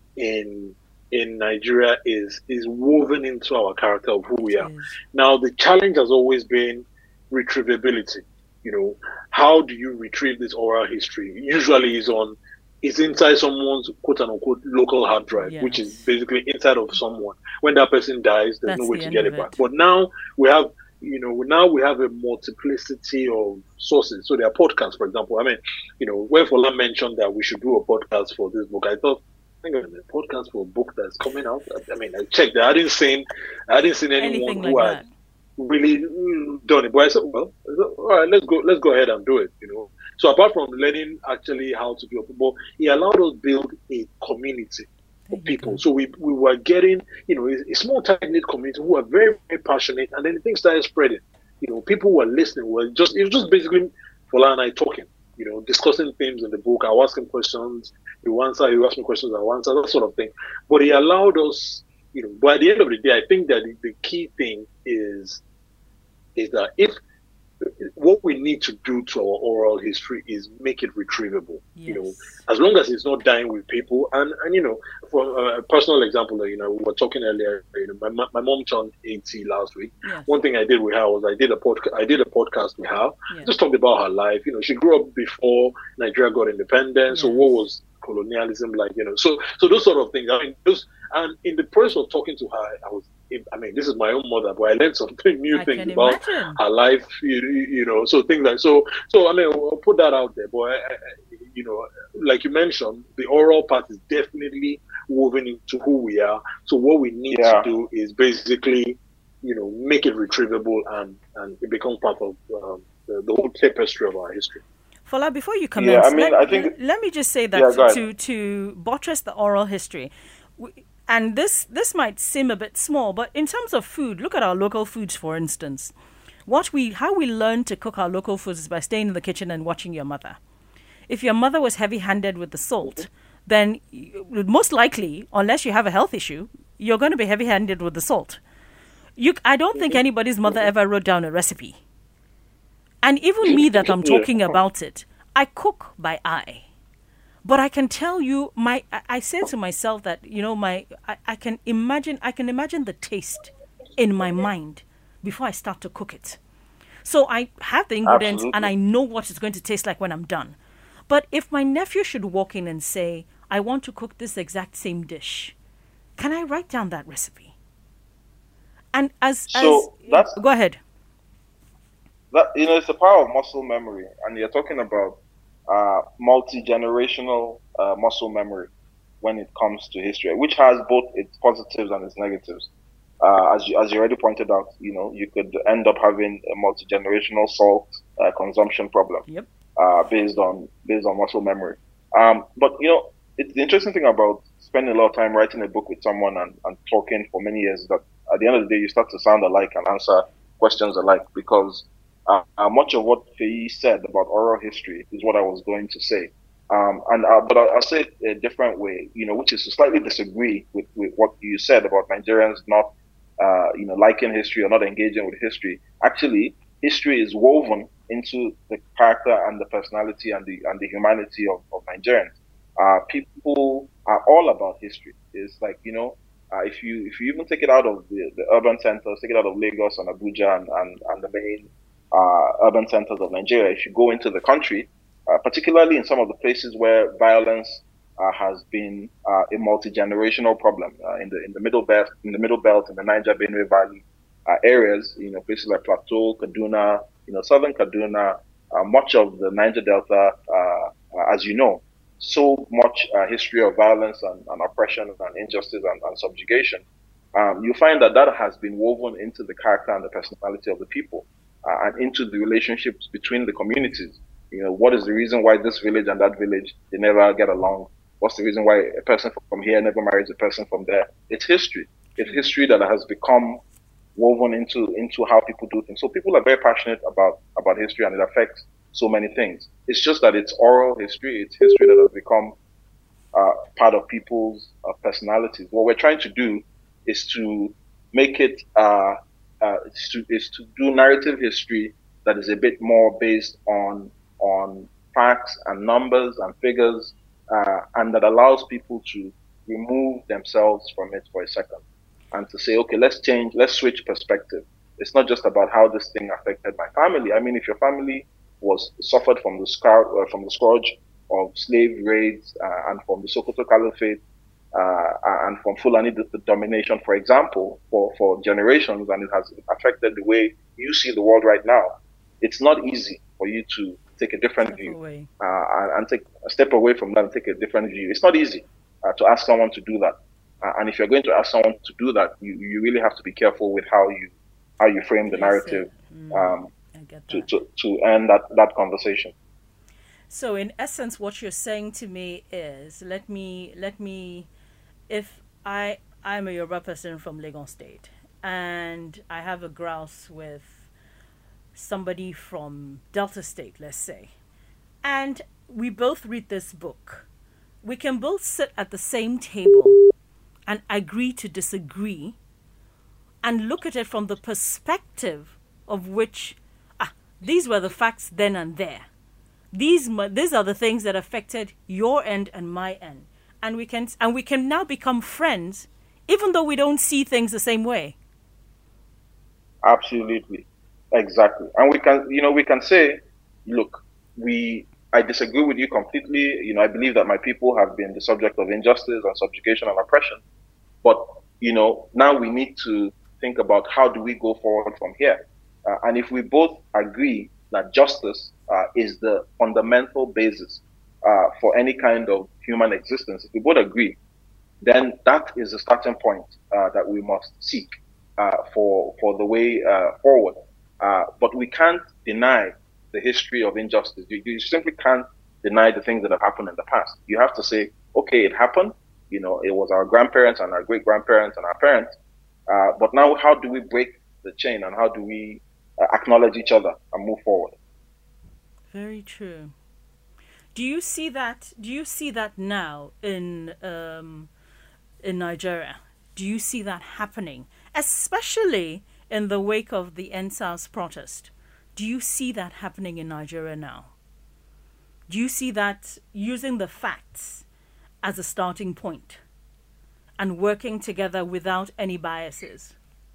in in Nigeria is is woven into our character of who we are. Yes. Now the challenge has always been retrievability. You know, how do you retrieve this oral history? Usually is on, it's inside someone's quote unquote local hard drive, Yes. which is basically inside of someone. When that person dies, there's That's no way the to end get of it back. it. But now we have, you know, now we have a multiplicity of sources. So there are podcasts, for example. I mean, you know, when Fola mentioned that we should do a podcast for this book, I thought, hang on a minute, podcast for a book that's coming out. I, I mean, I checked. I hadn't seen, I hadn't seen anyone Anything who like had that. really mm, done it. But I said, well, I said, all right, let's go, let's go ahead and do it. You know. So apart from learning actually how to do it, but he allowed us build a community There of you people. go. So we we were getting, you know, a, a small tight knit community who were very very passionate, and then things started spreading. You know, people were listening. Were just it was just basically Fola and I talking. You know, discussing themes in the book. I was asking questions. He would answer. He would ask me questions. I would answer. That sort of thing. But he allowed us. You know, but at the end of the day, I think that the, the key thing is. is that if what we need to do to our oral history is make it retrievable, Yes. you know, as long as it's not dying with people. And, and you know, for a personal example, you know, we were talking earlier, you know, my, my mom turned eighty last week. Yes. One thing I did with her was I did a podcast, I did a podcast with her, Yeah. just talked about her life. You know, she grew up before Nigeria got independence. So Yes. what was colonialism like, you know, so, so those sort of things. I mean, those, and in the process of talking to her, I was, I mean, this is my own mother, but I learned something new I things can about imagine. her life, you, you know, so things like, so, so, I mean, I'll put that out there, but, I, I, you know, like you mentioned, the oral part is definitely woven into who we are. So what we need Yeah. to do is basically, you know, make it retrievable and, and it become part of um, the, the whole tapestry of our history. Fola, before you commence, I mean, let, I think- let me just say that Yeah, go ahead. to to buttress the oral history, we, and this this might seem a bit small, but in terms of food, look at our local foods, for instance. What we how we learn to cook our local foods is by staying in the kitchen and watching your mother. If your mother was heavy-handed with the salt, then you- most likely, unless you have a health issue, you're going to be heavy-handed with the salt. You, I don't think anybody's mother ever wrote down a recipe. And even me that I'm talking about it, I cook by eye. But I can tell you, my I, I say to myself that, you know, my I, I can imagine I can imagine the taste in my mind before I start to cook it. So I have the ingredients Absolutely. and I know what it's going to taste like when I'm done. But if my nephew should walk in and say, I want to cook this exact same dish, can I write down that recipe? And as, So as that's- go ahead. That, you know, it's the power of muscle memory, and you're talking about uh, multi-generational uh, muscle memory when it comes to history, which has both its positives and its negatives. Uh, as you, as you already pointed out, you know, you could end up having a multi-generational salt uh, consumption problem Yep. uh, based on based on muscle memory. Um, but you know, it's the interesting thing about spending a lot of time writing a book with someone and, and talking for many years is that at the end of the day, you start to sound alike and answer questions alike because uh, uh, much of what Feyi said about oral history is what I was going to say. Um, and uh, but I'll, I'll say it a different way, you know, which is to slightly disagree with, with what you said about Nigerians not, uh, you know, liking history or not engaging with history. Actually, history is woven into the character and the personality and the and the humanity of, of Nigerians. Uh, people are all about history. It's like, you know, uh, if you if you even take it out of the, the urban centers, take it out of Lagos and Abuja and, and, and the main uh, urban centers of Nigeria, if you go into the country, uh, particularly in some of the places where violence uh, has been uh, a multi-generational problem, uh, in the in the middle belt, in the middle belt, in the Niger Benue Valley uh, areas, you know, places like Plateau, Kaduna, you know, southern Kaduna, uh, much of the Niger Delta, uh, as you know, so much uh, history of violence and, and oppression and injustice and, and subjugation. Um, you find that that has been woven into the character and the personality of the people, uh, and into the relationships between the communities. You know, what is the reason why this village and that village, they never get along? What's the reason why a person from here never marries a person from there? It's history. It's history that has become woven into into how people do things. So people are very passionate about about history, and it affects so many things. It's just that it's oral history. It's history that has become uh, part of people's uh, personalities. What we're trying to do is to make it uh, uh, is to is to do narrative history that is a bit more based on on facts and numbers and figures, uh, and that allows people to remove themselves from it for a second and to say, okay, let's change, let's switch perspective. It's not just about how this thing affected my family. I mean, if your family was suffered from the scourge, uh, from the scourge of slave raids uh, and from the Sokoto Caliphate uh, and from Fulani domination, for example, for, for generations, and it has affected the way you see the world right now, it's not easy for you to take a different step view away. Uh, and, and take a step away from that and take a different view. It's not easy uh, to ask someone to do that. Uh, and if you're going to ask someone to do that, you, you really have to be careful with how you how you frame the narrative Mm, um, I get to, that. to, to end that, that conversation. So in essence, what you're saying to me is, let me let me, if I I'm a Yoruba person from Lagos State, and I have a grouse with somebody from Delta State, let's say, and we both read this book, we can both sit at the same table and agree to disagree and look at it from the perspective of which, ah, these were the facts then and there. These these are the things that affected your end and my end, and we can and we can now become friends, even though we don't see things the same way. Absolutely, exactly. And we can, you know, we can say, look, we, I disagree with you completely. You know, I believe that my people have been the subject of injustice and subjugation and oppression. But, you know, now we need to think about how do we go forward from here. Uh, and if we both agree that justice uh, is the fundamental basis uh, for any kind of human existence, if we both agree, then that is the starting point uh, that we must seek uh, for for the way uh, forward. Uh, but we can't deny the history of injustice. You, you simply can't deny the things that have happened in the past. You have to say, okay, it happened. You know, it was our grandparents and our great grandparents and our parents. Uh, but now, how do we break the chain, and how do we uh, acknowledge each other and move forward? Very true. Do you see that? Do you see that now in um, in Nigeria? Do you see that happening, especially in the wake of the N S A S protest? Do you see that happening in Nigeria now? Do you see that using the facts as a starting point and working together without any biases?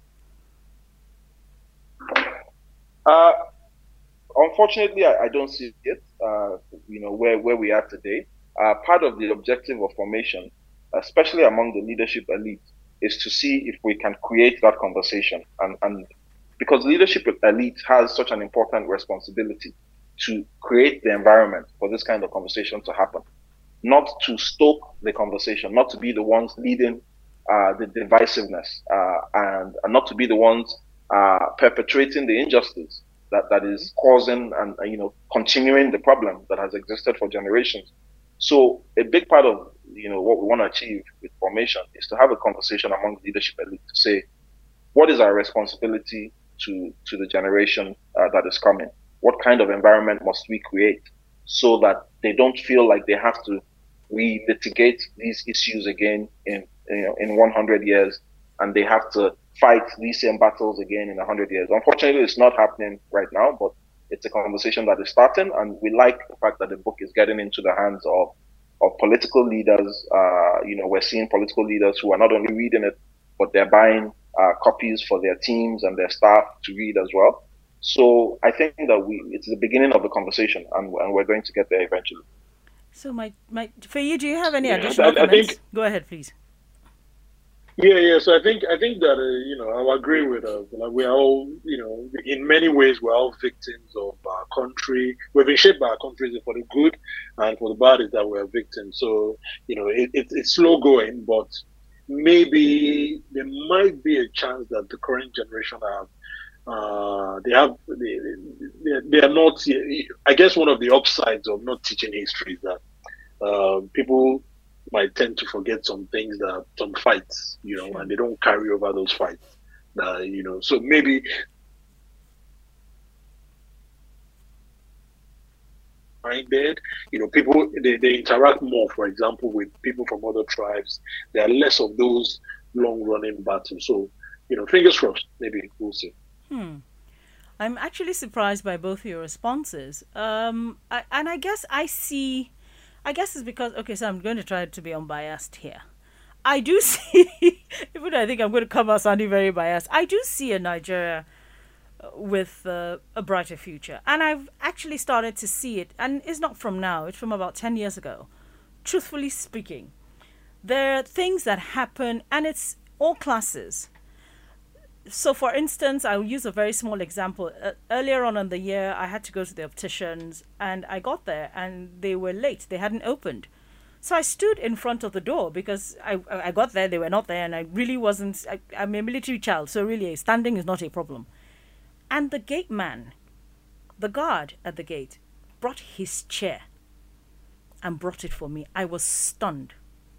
Uh, unfortunately, I, I don't see it, uh, you know, where, where we are today. Uh, part of the objective of formation, especially among the leadership elite, is to see if we can create that conversation. And, and because leadership elite has such an important responsibility to create the environment for this kind of conversation to happen, not to stoke the conversation, not to be the ones leading uh, the divisiveness, uh, and, and not to be the ones uh, perpetrating the injustice that, that is causing and, uh, you know, continuing the problem that has existed for generations. So a big part of, you know, what we want to achieve with formation is to have a conversation among the leadership elite to say, what is our responsibility to, to the generation uh, that is coming? What kind of environment must we create so that they don't feel like they have to re-litigate these issues again in, you know, in one hundred years, and they have to fight these same battles again in one hundred years. Unfortunately, it's not happening right now, but it's a conversation that is starting, and we like the fact that the book is getting into the hands of, of political leaders. Uh, you know, we're seeing political leaders who are not only reading it, but they're buying uh, copies for their teams and their staff to read as well. So I think that we it's the beginning of the conversation, and, and we're going to get there eventually. So, my, my, for you, do you have any Yeah, additional I- I comments? think- Go ahead, please. Yeah, yeah. So I think I think that uh, you know I agree with uh, like we are all, you know, in many ways we're all victims of our country. We've been shaped by our country for the good, and for the bad is that we're victims. So you know it, it, it's slow going, but maybe there might be a chance that the current generation have uh, they have they, they, they are not. I guess one of the upsides of not teaching history is that uh, people might tend to forget some things that some fights, you know, Sure. and they don't carry over those fights. Uh, you know, so maybe minded, you know, people they, they interact more, for example, with people from other tribes. There are less of those long running battles. So, you know, fingers crossed, maybe we'll see. Hmm. I'm actually surprised by both your responses. Um, I, and I guess I see, I guess it's because, okay, so I'm going to try to be unbiased here. I do see, even though I think I'm going to come out sounding very biased, I do see a Nigeria with uh, a brighter future. And I've actually started to see it, and it's not from now, it's from about ten years ago. Truthfully speaking, there are things that happen, and it's all classes. So, for instance, I'll use a very small example. Uh, earlier on in the year, I had to go to the opticians, and I got there, and they were late. They hadn't opened. So I stood in front of the door because I I got there, they were not there, and I really wasn't... I, I'm a military child, so really standing is not a problem. And the gate man, the guard at the gate, brought his chair and brought it for me. I was stunned.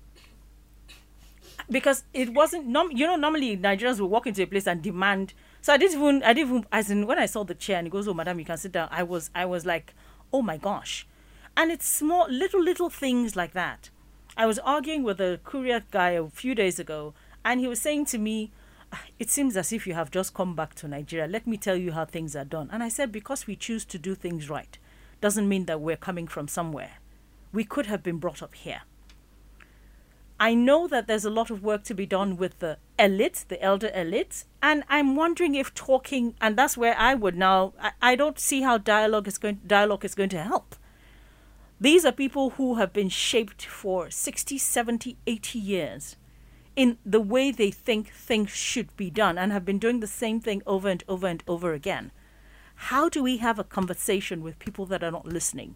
Because it wasn't, norm- you know, normally Nigerians will walk into a place and demand. So I didn't even, I didn't even, as in when I saw the chair and he goes, "Oh, madam, you can sit down." I was, I was like, oh my gosh. And it's small, little, little things like that. I was arguing with a courier guy a few days ago, and he was saying to me, "It seems as if you have just come back to Nigeria. Let me tell you how things are done." And I said, because we choose to do things right, doesn't mean that we're coming from somewhere. We could have been brought up here. I know that there's a lot of work to be done with the elite, the elder elite, and I'm wondering if talking, and that's where I would now, I, I don't see how dialogue is going dialogue is going to help. These are people who have been shaped for sixty, seventy, eighty years in the way they think things should be done and have been doing the same thing over and over and over again. How do we have a conversation with people that are not listening?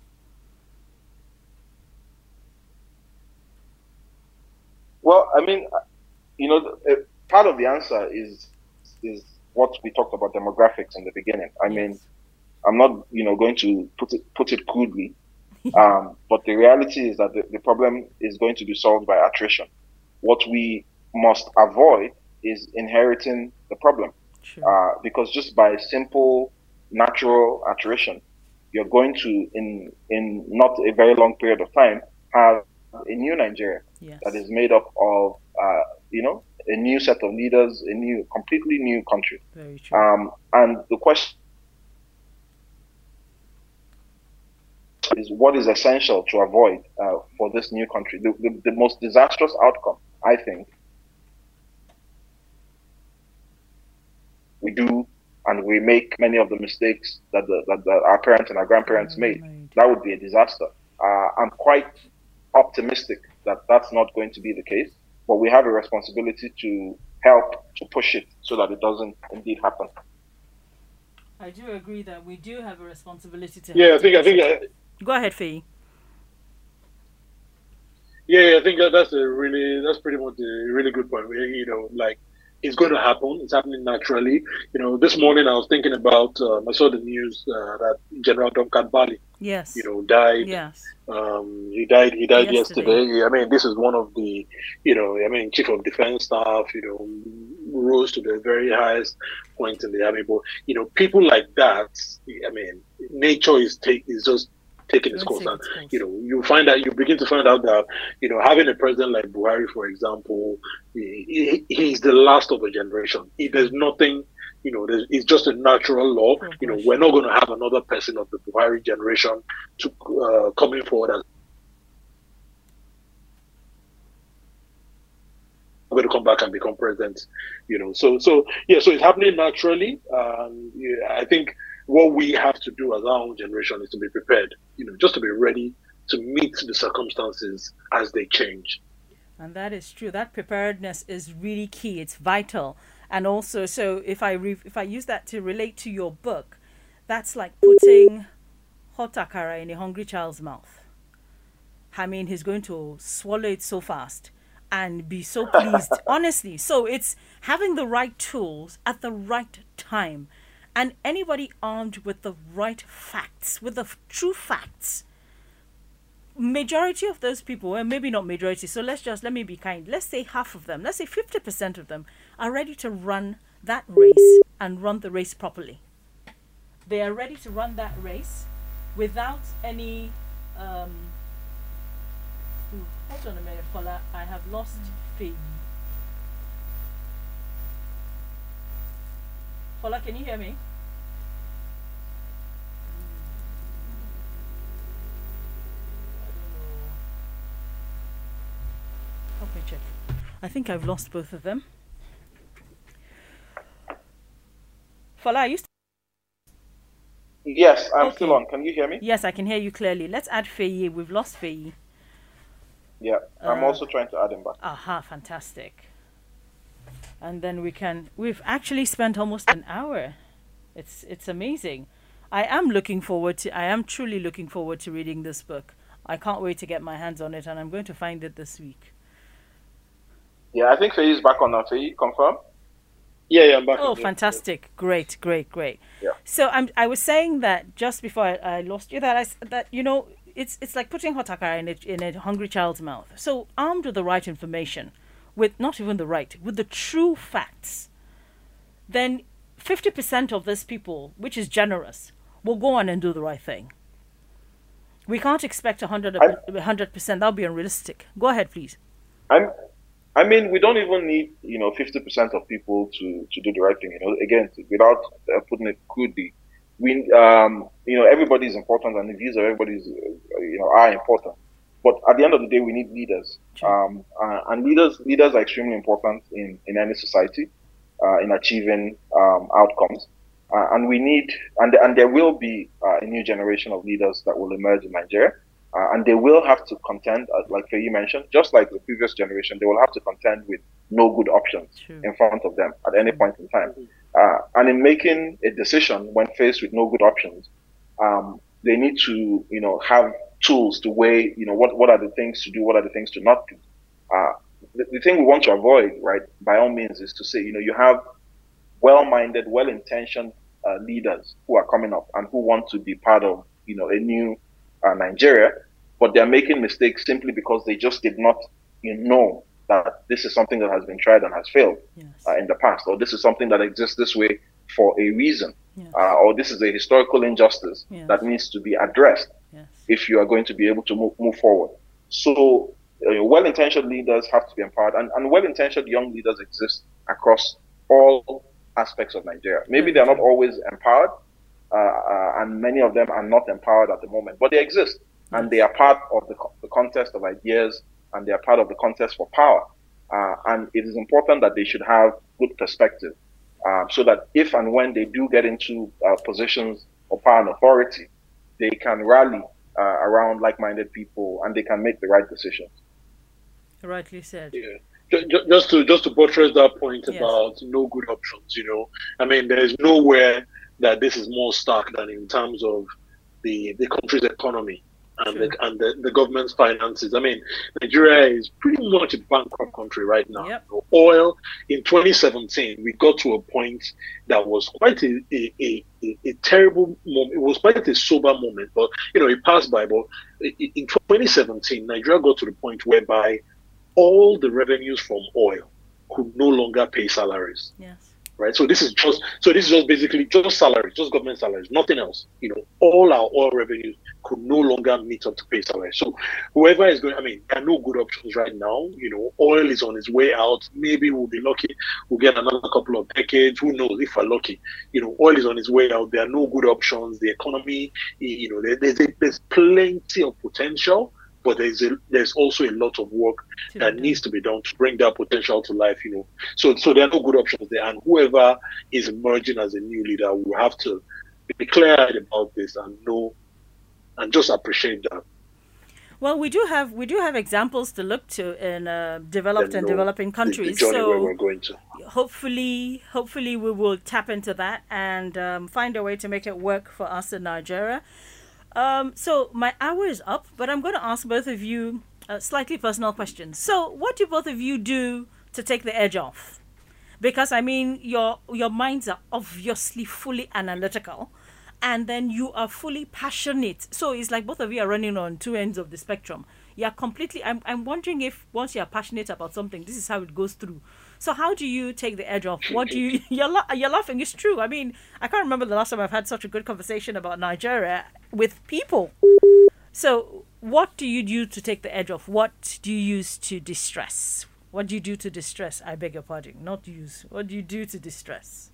Well, I mean, you know, part of the answer is is what we talked about demographics in the beginning. I mean, Yes. I'm not, you know, going to put it put it crudely, um, but the reality is that the, the problem is going to be solved by attrition. What we must avoid is inheriting the problem, Sure. uh, because just by simple natural attrition, you're going to in in not a very long period of time have a new Nigeria Yes. that is made up of, uh, you know, a new set of leaders, a new, completely new country. Very true. Um, and the question is, what is essential to avoid uh, for this new country? The, the, the most disastrous outcome, I think, we do, and we make many of the mistakes that, the, that, that our parents and our grandparents Oh, made. made. That would be a disaster. Uh, I'm quite optimistic that that's not going to be the case, but we have a responsibility to help to push it so that it doesn't indeed happen. I do agree that we do have a responsibility to. Yeah, I help think I to think push uh, it. Go ahead, Fee. yeah, I think that that's a really that's pretty much a really good point. Where, you know, like it's going to happen. It's happening naturally. You know, this morning I was thinking about. Um, I saw the news uh, that General Duncan Bali, Yes. you know, died. Yes. Um, he died. He died Yesterday. yesterday. I mean, this is one of the, you know, I mean, chief of defense staff. You know, rose to the very highest point in the army. But you know, people like that. I mean, nature is take is just taking its Going to course, take and its course. you know, you find out you begin to find out that you know, having a president like Buhari, for example, he, he, he's the last of a generation. He, there's nothing. You know, there's, it's just a natural law. You know, we're not going to have another person of the Buhari generation to uh, coming forward as going to come back and become president. You know, so so yeah, so it's happening naturally. Um, yeah, I think what we have to do as our own generation is to be prepared. You know, just to be ready to meet the circumstances as they change. And that is true. That preparedness is really key. It's vital. And also, so if I re- if I use that to relate to your book, that's like putting hot akara in a hungry child's mouth. I mean, he's going to swallow it so fast and be so pleased. Honestly, so it's having the right tools at the right time, and anybody armed with the right facts, with the f- true facts, majority of those people, well, maybe not majority, so let's just, let me be kind. Let's say half of them, let's say fifty percent of them are ready to run that race and run the race properly. They are ready to run that race without any... Um, ooh, hold on a minute, Fola. I have lost Faye. Fola, can you hear me? Help me check. I think I've lost both of them. Fola, are you st- Yes, I'm Okay. still on. Can you hear me? Yes, I can hear you clearly. Let's add Faye. We've lost Faye. Yeah, I'm Uh, also trying to add him back. Aha, fantastic. And then we can, we've actually spent almost an hour. It's it's amazing. I am looking forward to, I am truly looking forward to reading this book. I can't wait to get my hands on it, and I'm going to find it this week. Yeah, I think Faye is back on now. Faye, confirm? Yeah, yeah, I'm back. Oh, Yeah. fantastic. Great, great, great. Yeah. So I'm, I was saying that just before I, I lost you, that I, s- that, you know, it's it's like putting hot akara in a, in a hungry child's mouth. So armed with the right information, with not even the right, with the true facts, then fifty percent of these people, which is generous, will go on and do the right thing. We can't expect one hundred I- one hundred percent. That would be unrealistic. Go ahead, please. I'm, I mean, we don't even need, you know, fifty percent of people to, to do the right thing, you know, again, without uh, putting it crudely. We, um, you know, everybody is important and the views of everybody is, uh, you know, are important. But at the end of the day, we need leaders. Sure. Um, uh, and leaders, leaders are extremely important in, in any society, uh, in achieving, um, outcomes. Uh, and we need, and, and there will be uh, a new generation of leaders that will emerge in Nigeria. Uh, and they will have to contend, uh, like you mentioned, just like the previous generation, they will have to contend with no good options True. in front of them at any point in time. Uh, and in making a decision when faced with no good options, um, they need to, you know, have tools to weigh, you know, what, what are the things to do, what are the things to not do. Uh, the, the thing we want to avoid, right, by all means, is to say, you know, you have well-minded, well-intentioned uh, leaders who are coming up and who want to be part of, you know, a new uh, Nigeria, but they're making mistakes simply because they just did not, you know, that this is something that has been tried and has failed Yes. uh, in the past, or this is something that exists this way for a reason, Yes. uh, or this is a historical injustice Yes. that needs to be addressed Yes. if you are going to be able to move, move forward. So uh, well-intentioned leaders have to be empowered, and, and well-intentioned young leaders exist across all aspects of Nigeria. Maybe they're not always empowered, uh, uh, and many of them are not empowered at the moment, but they exist, and they are part of the, co- the contest of ideas, and they are part of the contest for power. Uh, and it is important that they should have good perspective, uh, so that if and when they do get into uh, positions of power and authority, they can rally uh, around like-minded people and they can make the right decisions. Rightly said. Yeah. Ju- ju- Just to just to buttress that point Yes. about no good options, you know, I mean, there is nowhere that this is more stark than in terms of the the country's economy and True. the, and the, the government's finances. I mean, Nigeria is pretty much a bankrupt country right now. Yep. Oil in twenty seventeen, we got to a point that was quite a a, a, a, a terrible moment. It was quite a sober moment, but you know, it passed by. But i- i- in twenty seventeen, Nigeria got to the point whereby all the revenues from oil could no longer pay salaries, Yes. right? So this is just so this is just basically just salaries, just government salaries, nothing else. You know, all our oil revenues could no longer meet up to pay salaries. So whoever is going, I mean, there are no good options right now. You know, oil is on its way out. Maybe we'll be lucky, we'll get another couple of decades. Who knows if we're lucky? You know, oil is on its way out. There are no good options. The economy, you know, there, there's a, there's plenty of potential. But there's a, there's also a lot of work To that be needs to be done to bring that potential to life, you know. So so there are no good options there. And whoever is emerging as a new leader will have to be clear-eyed about this and know and just appreciate that. Well, we do have we do have examples to look to in uh, developed and know developing the- countries. The, journey where so we're going to. hopefully, hopefully we will tap into that and um, find a way to make it work for us in Nigeria. Um, so my hour is up, but I'm going to ask both of you uh, slightly personal questions. So, what do both of you do to take the edge off? Because I mean, your your minds are obviously fully analytical, and then you are fully passionate. So it's like both of you are running on two ends of the spectrum. You're completely, I'm, I'm wondering if once you're passionate about something, this is how it goes through. So how do you take the edge off? What do you, you're, la- you're laughing, it's true. I mean, I can't remember the last time I've had such a good conversation about Nigeria with people. So what do you do to take the edge off? What do you use to distress? What do you do to distress? I beg your pardon, not use. What do you do to distress?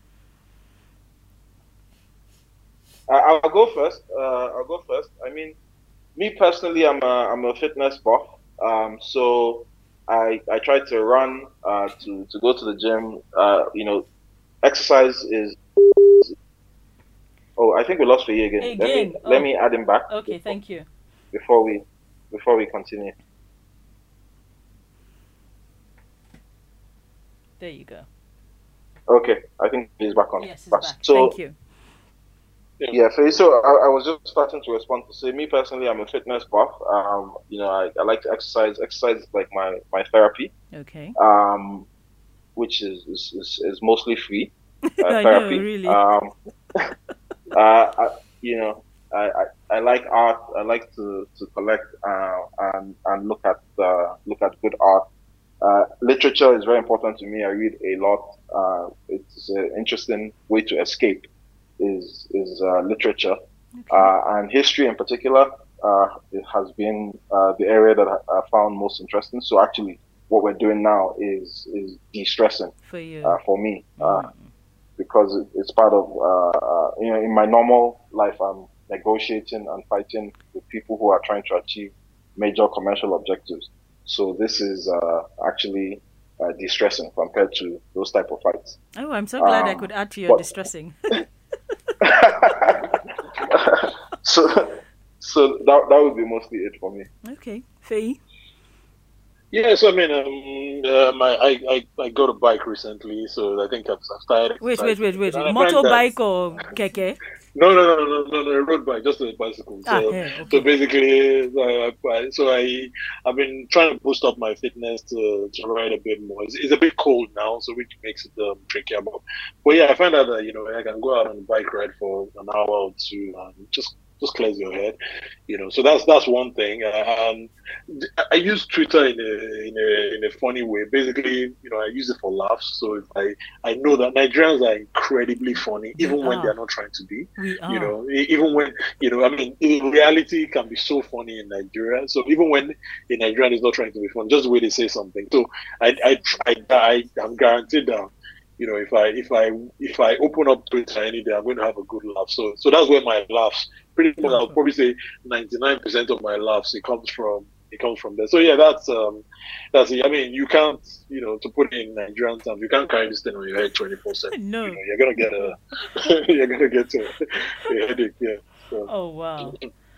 Uh, I'll go first. Uh, I'll go first. I mean, me personally, I'm a, I'm a fitness buff. Um, so I I try to run, uh, to, to go to the gym. Uh, you know, exercise is. Oh, I think we lost Faye again. Again. Let me Oh. let me add him back. Okay, before, thank you. Before we before we continue. There you go. Okay, I think he's back on. Yes, it's Back. back. So, Thank you. Yeah, so, so I, I was just starting to respond to say, me personally, I'm a fitness buff. Um, you know, I, I like to exercise. Exercise is like my, my therapy, Okay. um, which is, is, is, is mostly free uh, I know, therapy. really. Um, uh, I, you know, I, I, I like art. I like to, to collect uh, and and look at uh, look at good art. Uh, literature is very important to me. I read a lot. Uh, it's an interesting way to escape. Is is uh, literature, Okay. uh, and history in particular. Uh, it has been uh, the area that I, I found most interesting. So actually, what we're doing now is is de-stressing For you. uh, for me, uh, Mm. because it, it's part of uh, uh, you know, in my normal life, I'm negotiating and fighting with people who are trying to achieve major commercial objectives. So this is uh, actually uh, de-stressing compared to those type of fights. Oh, I'm so glad I Um, could add to your but- distressing. so, so that that would be mostly it for me. Okay. Faye? Yes, I mean, um, um, I, I, I, I got a bike recently, so I think I've, I've started. Wait, wait, wait, wait. And I find Motorbike that- or keke? No, no, no, no, no, no, a road bike, just a bicycle. So, Ah, yeah, okay. so basically, uh, I, so I, I've been trying to boost up my fitness to, to ride a bit more. It's, it's a bit cold now, so which makes it um, trickier. But, but yeah, I find out that, you know, I can go out on a bike ride for an hour or two and just just clears your head, you know. So that's that's one thing. Um, I use Twitter in a in a in a funny way. Basically, you know, I use it for laughs. So if I I know that Nigerians are incredibly funny, even when are. they're not trying to be. We are. You know, e- even when you know, I mean, in reality, it can be so funny in Nigeria. So even when a Nigerian is not trying to be funny, just the way they say something. So I I I, I I'm guaranteed that. You know, if I if I if I open up Twitter any day, I'm going to have a good laugh. So so that's where my laughs, pretty much, I'll probably say ninety-nine percent of my laughs, it comes from it comes from there. So yeah, that's um that's it. I mean, you can't, you know, to put it in Nigerian terms, you can't carry this thing on your head twenty-four seven. No. You know, you're gonna get a you're gonna get a, a headache. Yeah. So. Oh, wow.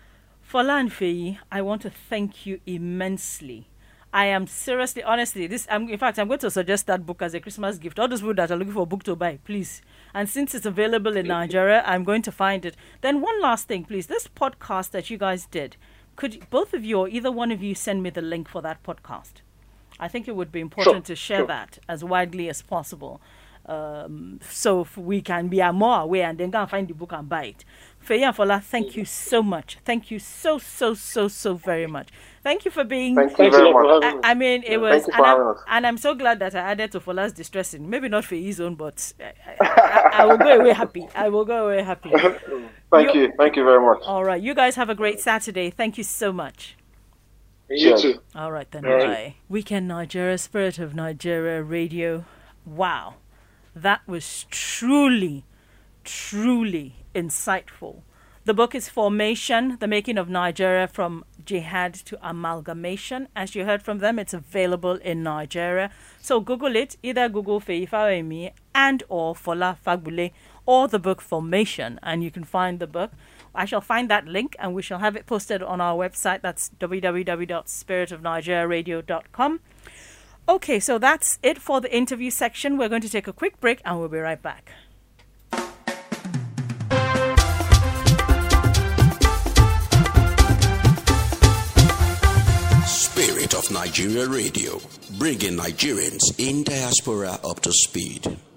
Fola and Faye, I want to thank you immensely. I am seriously, honestly, this. I'm, in fact, I'm going to suggest that book as a Christmas gift. All those people that are looking for a book to buy, please. And since it's available in Nigeria, I'm going to find it. Then one last thing, please. This podcast that you guys did, could both of you or either one of you send me the link for that podcast? I think it would be important Sure, to share sure. that as widely as possible. Um, so if we can be more aware and then go and find the book and buy it. Faye and Fola, thank you so much. Thank you so, so, so, so very much. Thank you for being... Thank you Thanks a very lot for much. having me. I, I mean, it Yeah, was... thank you for and, having I'm, us. and I'm so glad that I added to Fola's distressing. Maybe not for his own, but I, I, I will go away happy. I will go away happy. Thank You- you, thank you very much. All right. You guys have a great Saturday. Thank you so much. You Cheers. too. All right, then. All right. Bye. Weekend Nigeria, Spirit of Nigeria Radio. Wow. That was truly, truly insightful. The book is Formation, The Making of Nigeria from Jihad to Amalgamation. As you heard from them, it's available in Nigeria. So Google it, either Google Faye Fawemi and or Fola Fagbule or the book Formation, and you can find the book. I shall find that link and we shall have it posted on our website. That's w w w dot spirit of nigeria radio dot com. Okay, so that's it for the interview section. We're going to take a quick break and we'll be right back. Spirit of Nigeria Radio, bringing Nigerians in diaspora up to speed.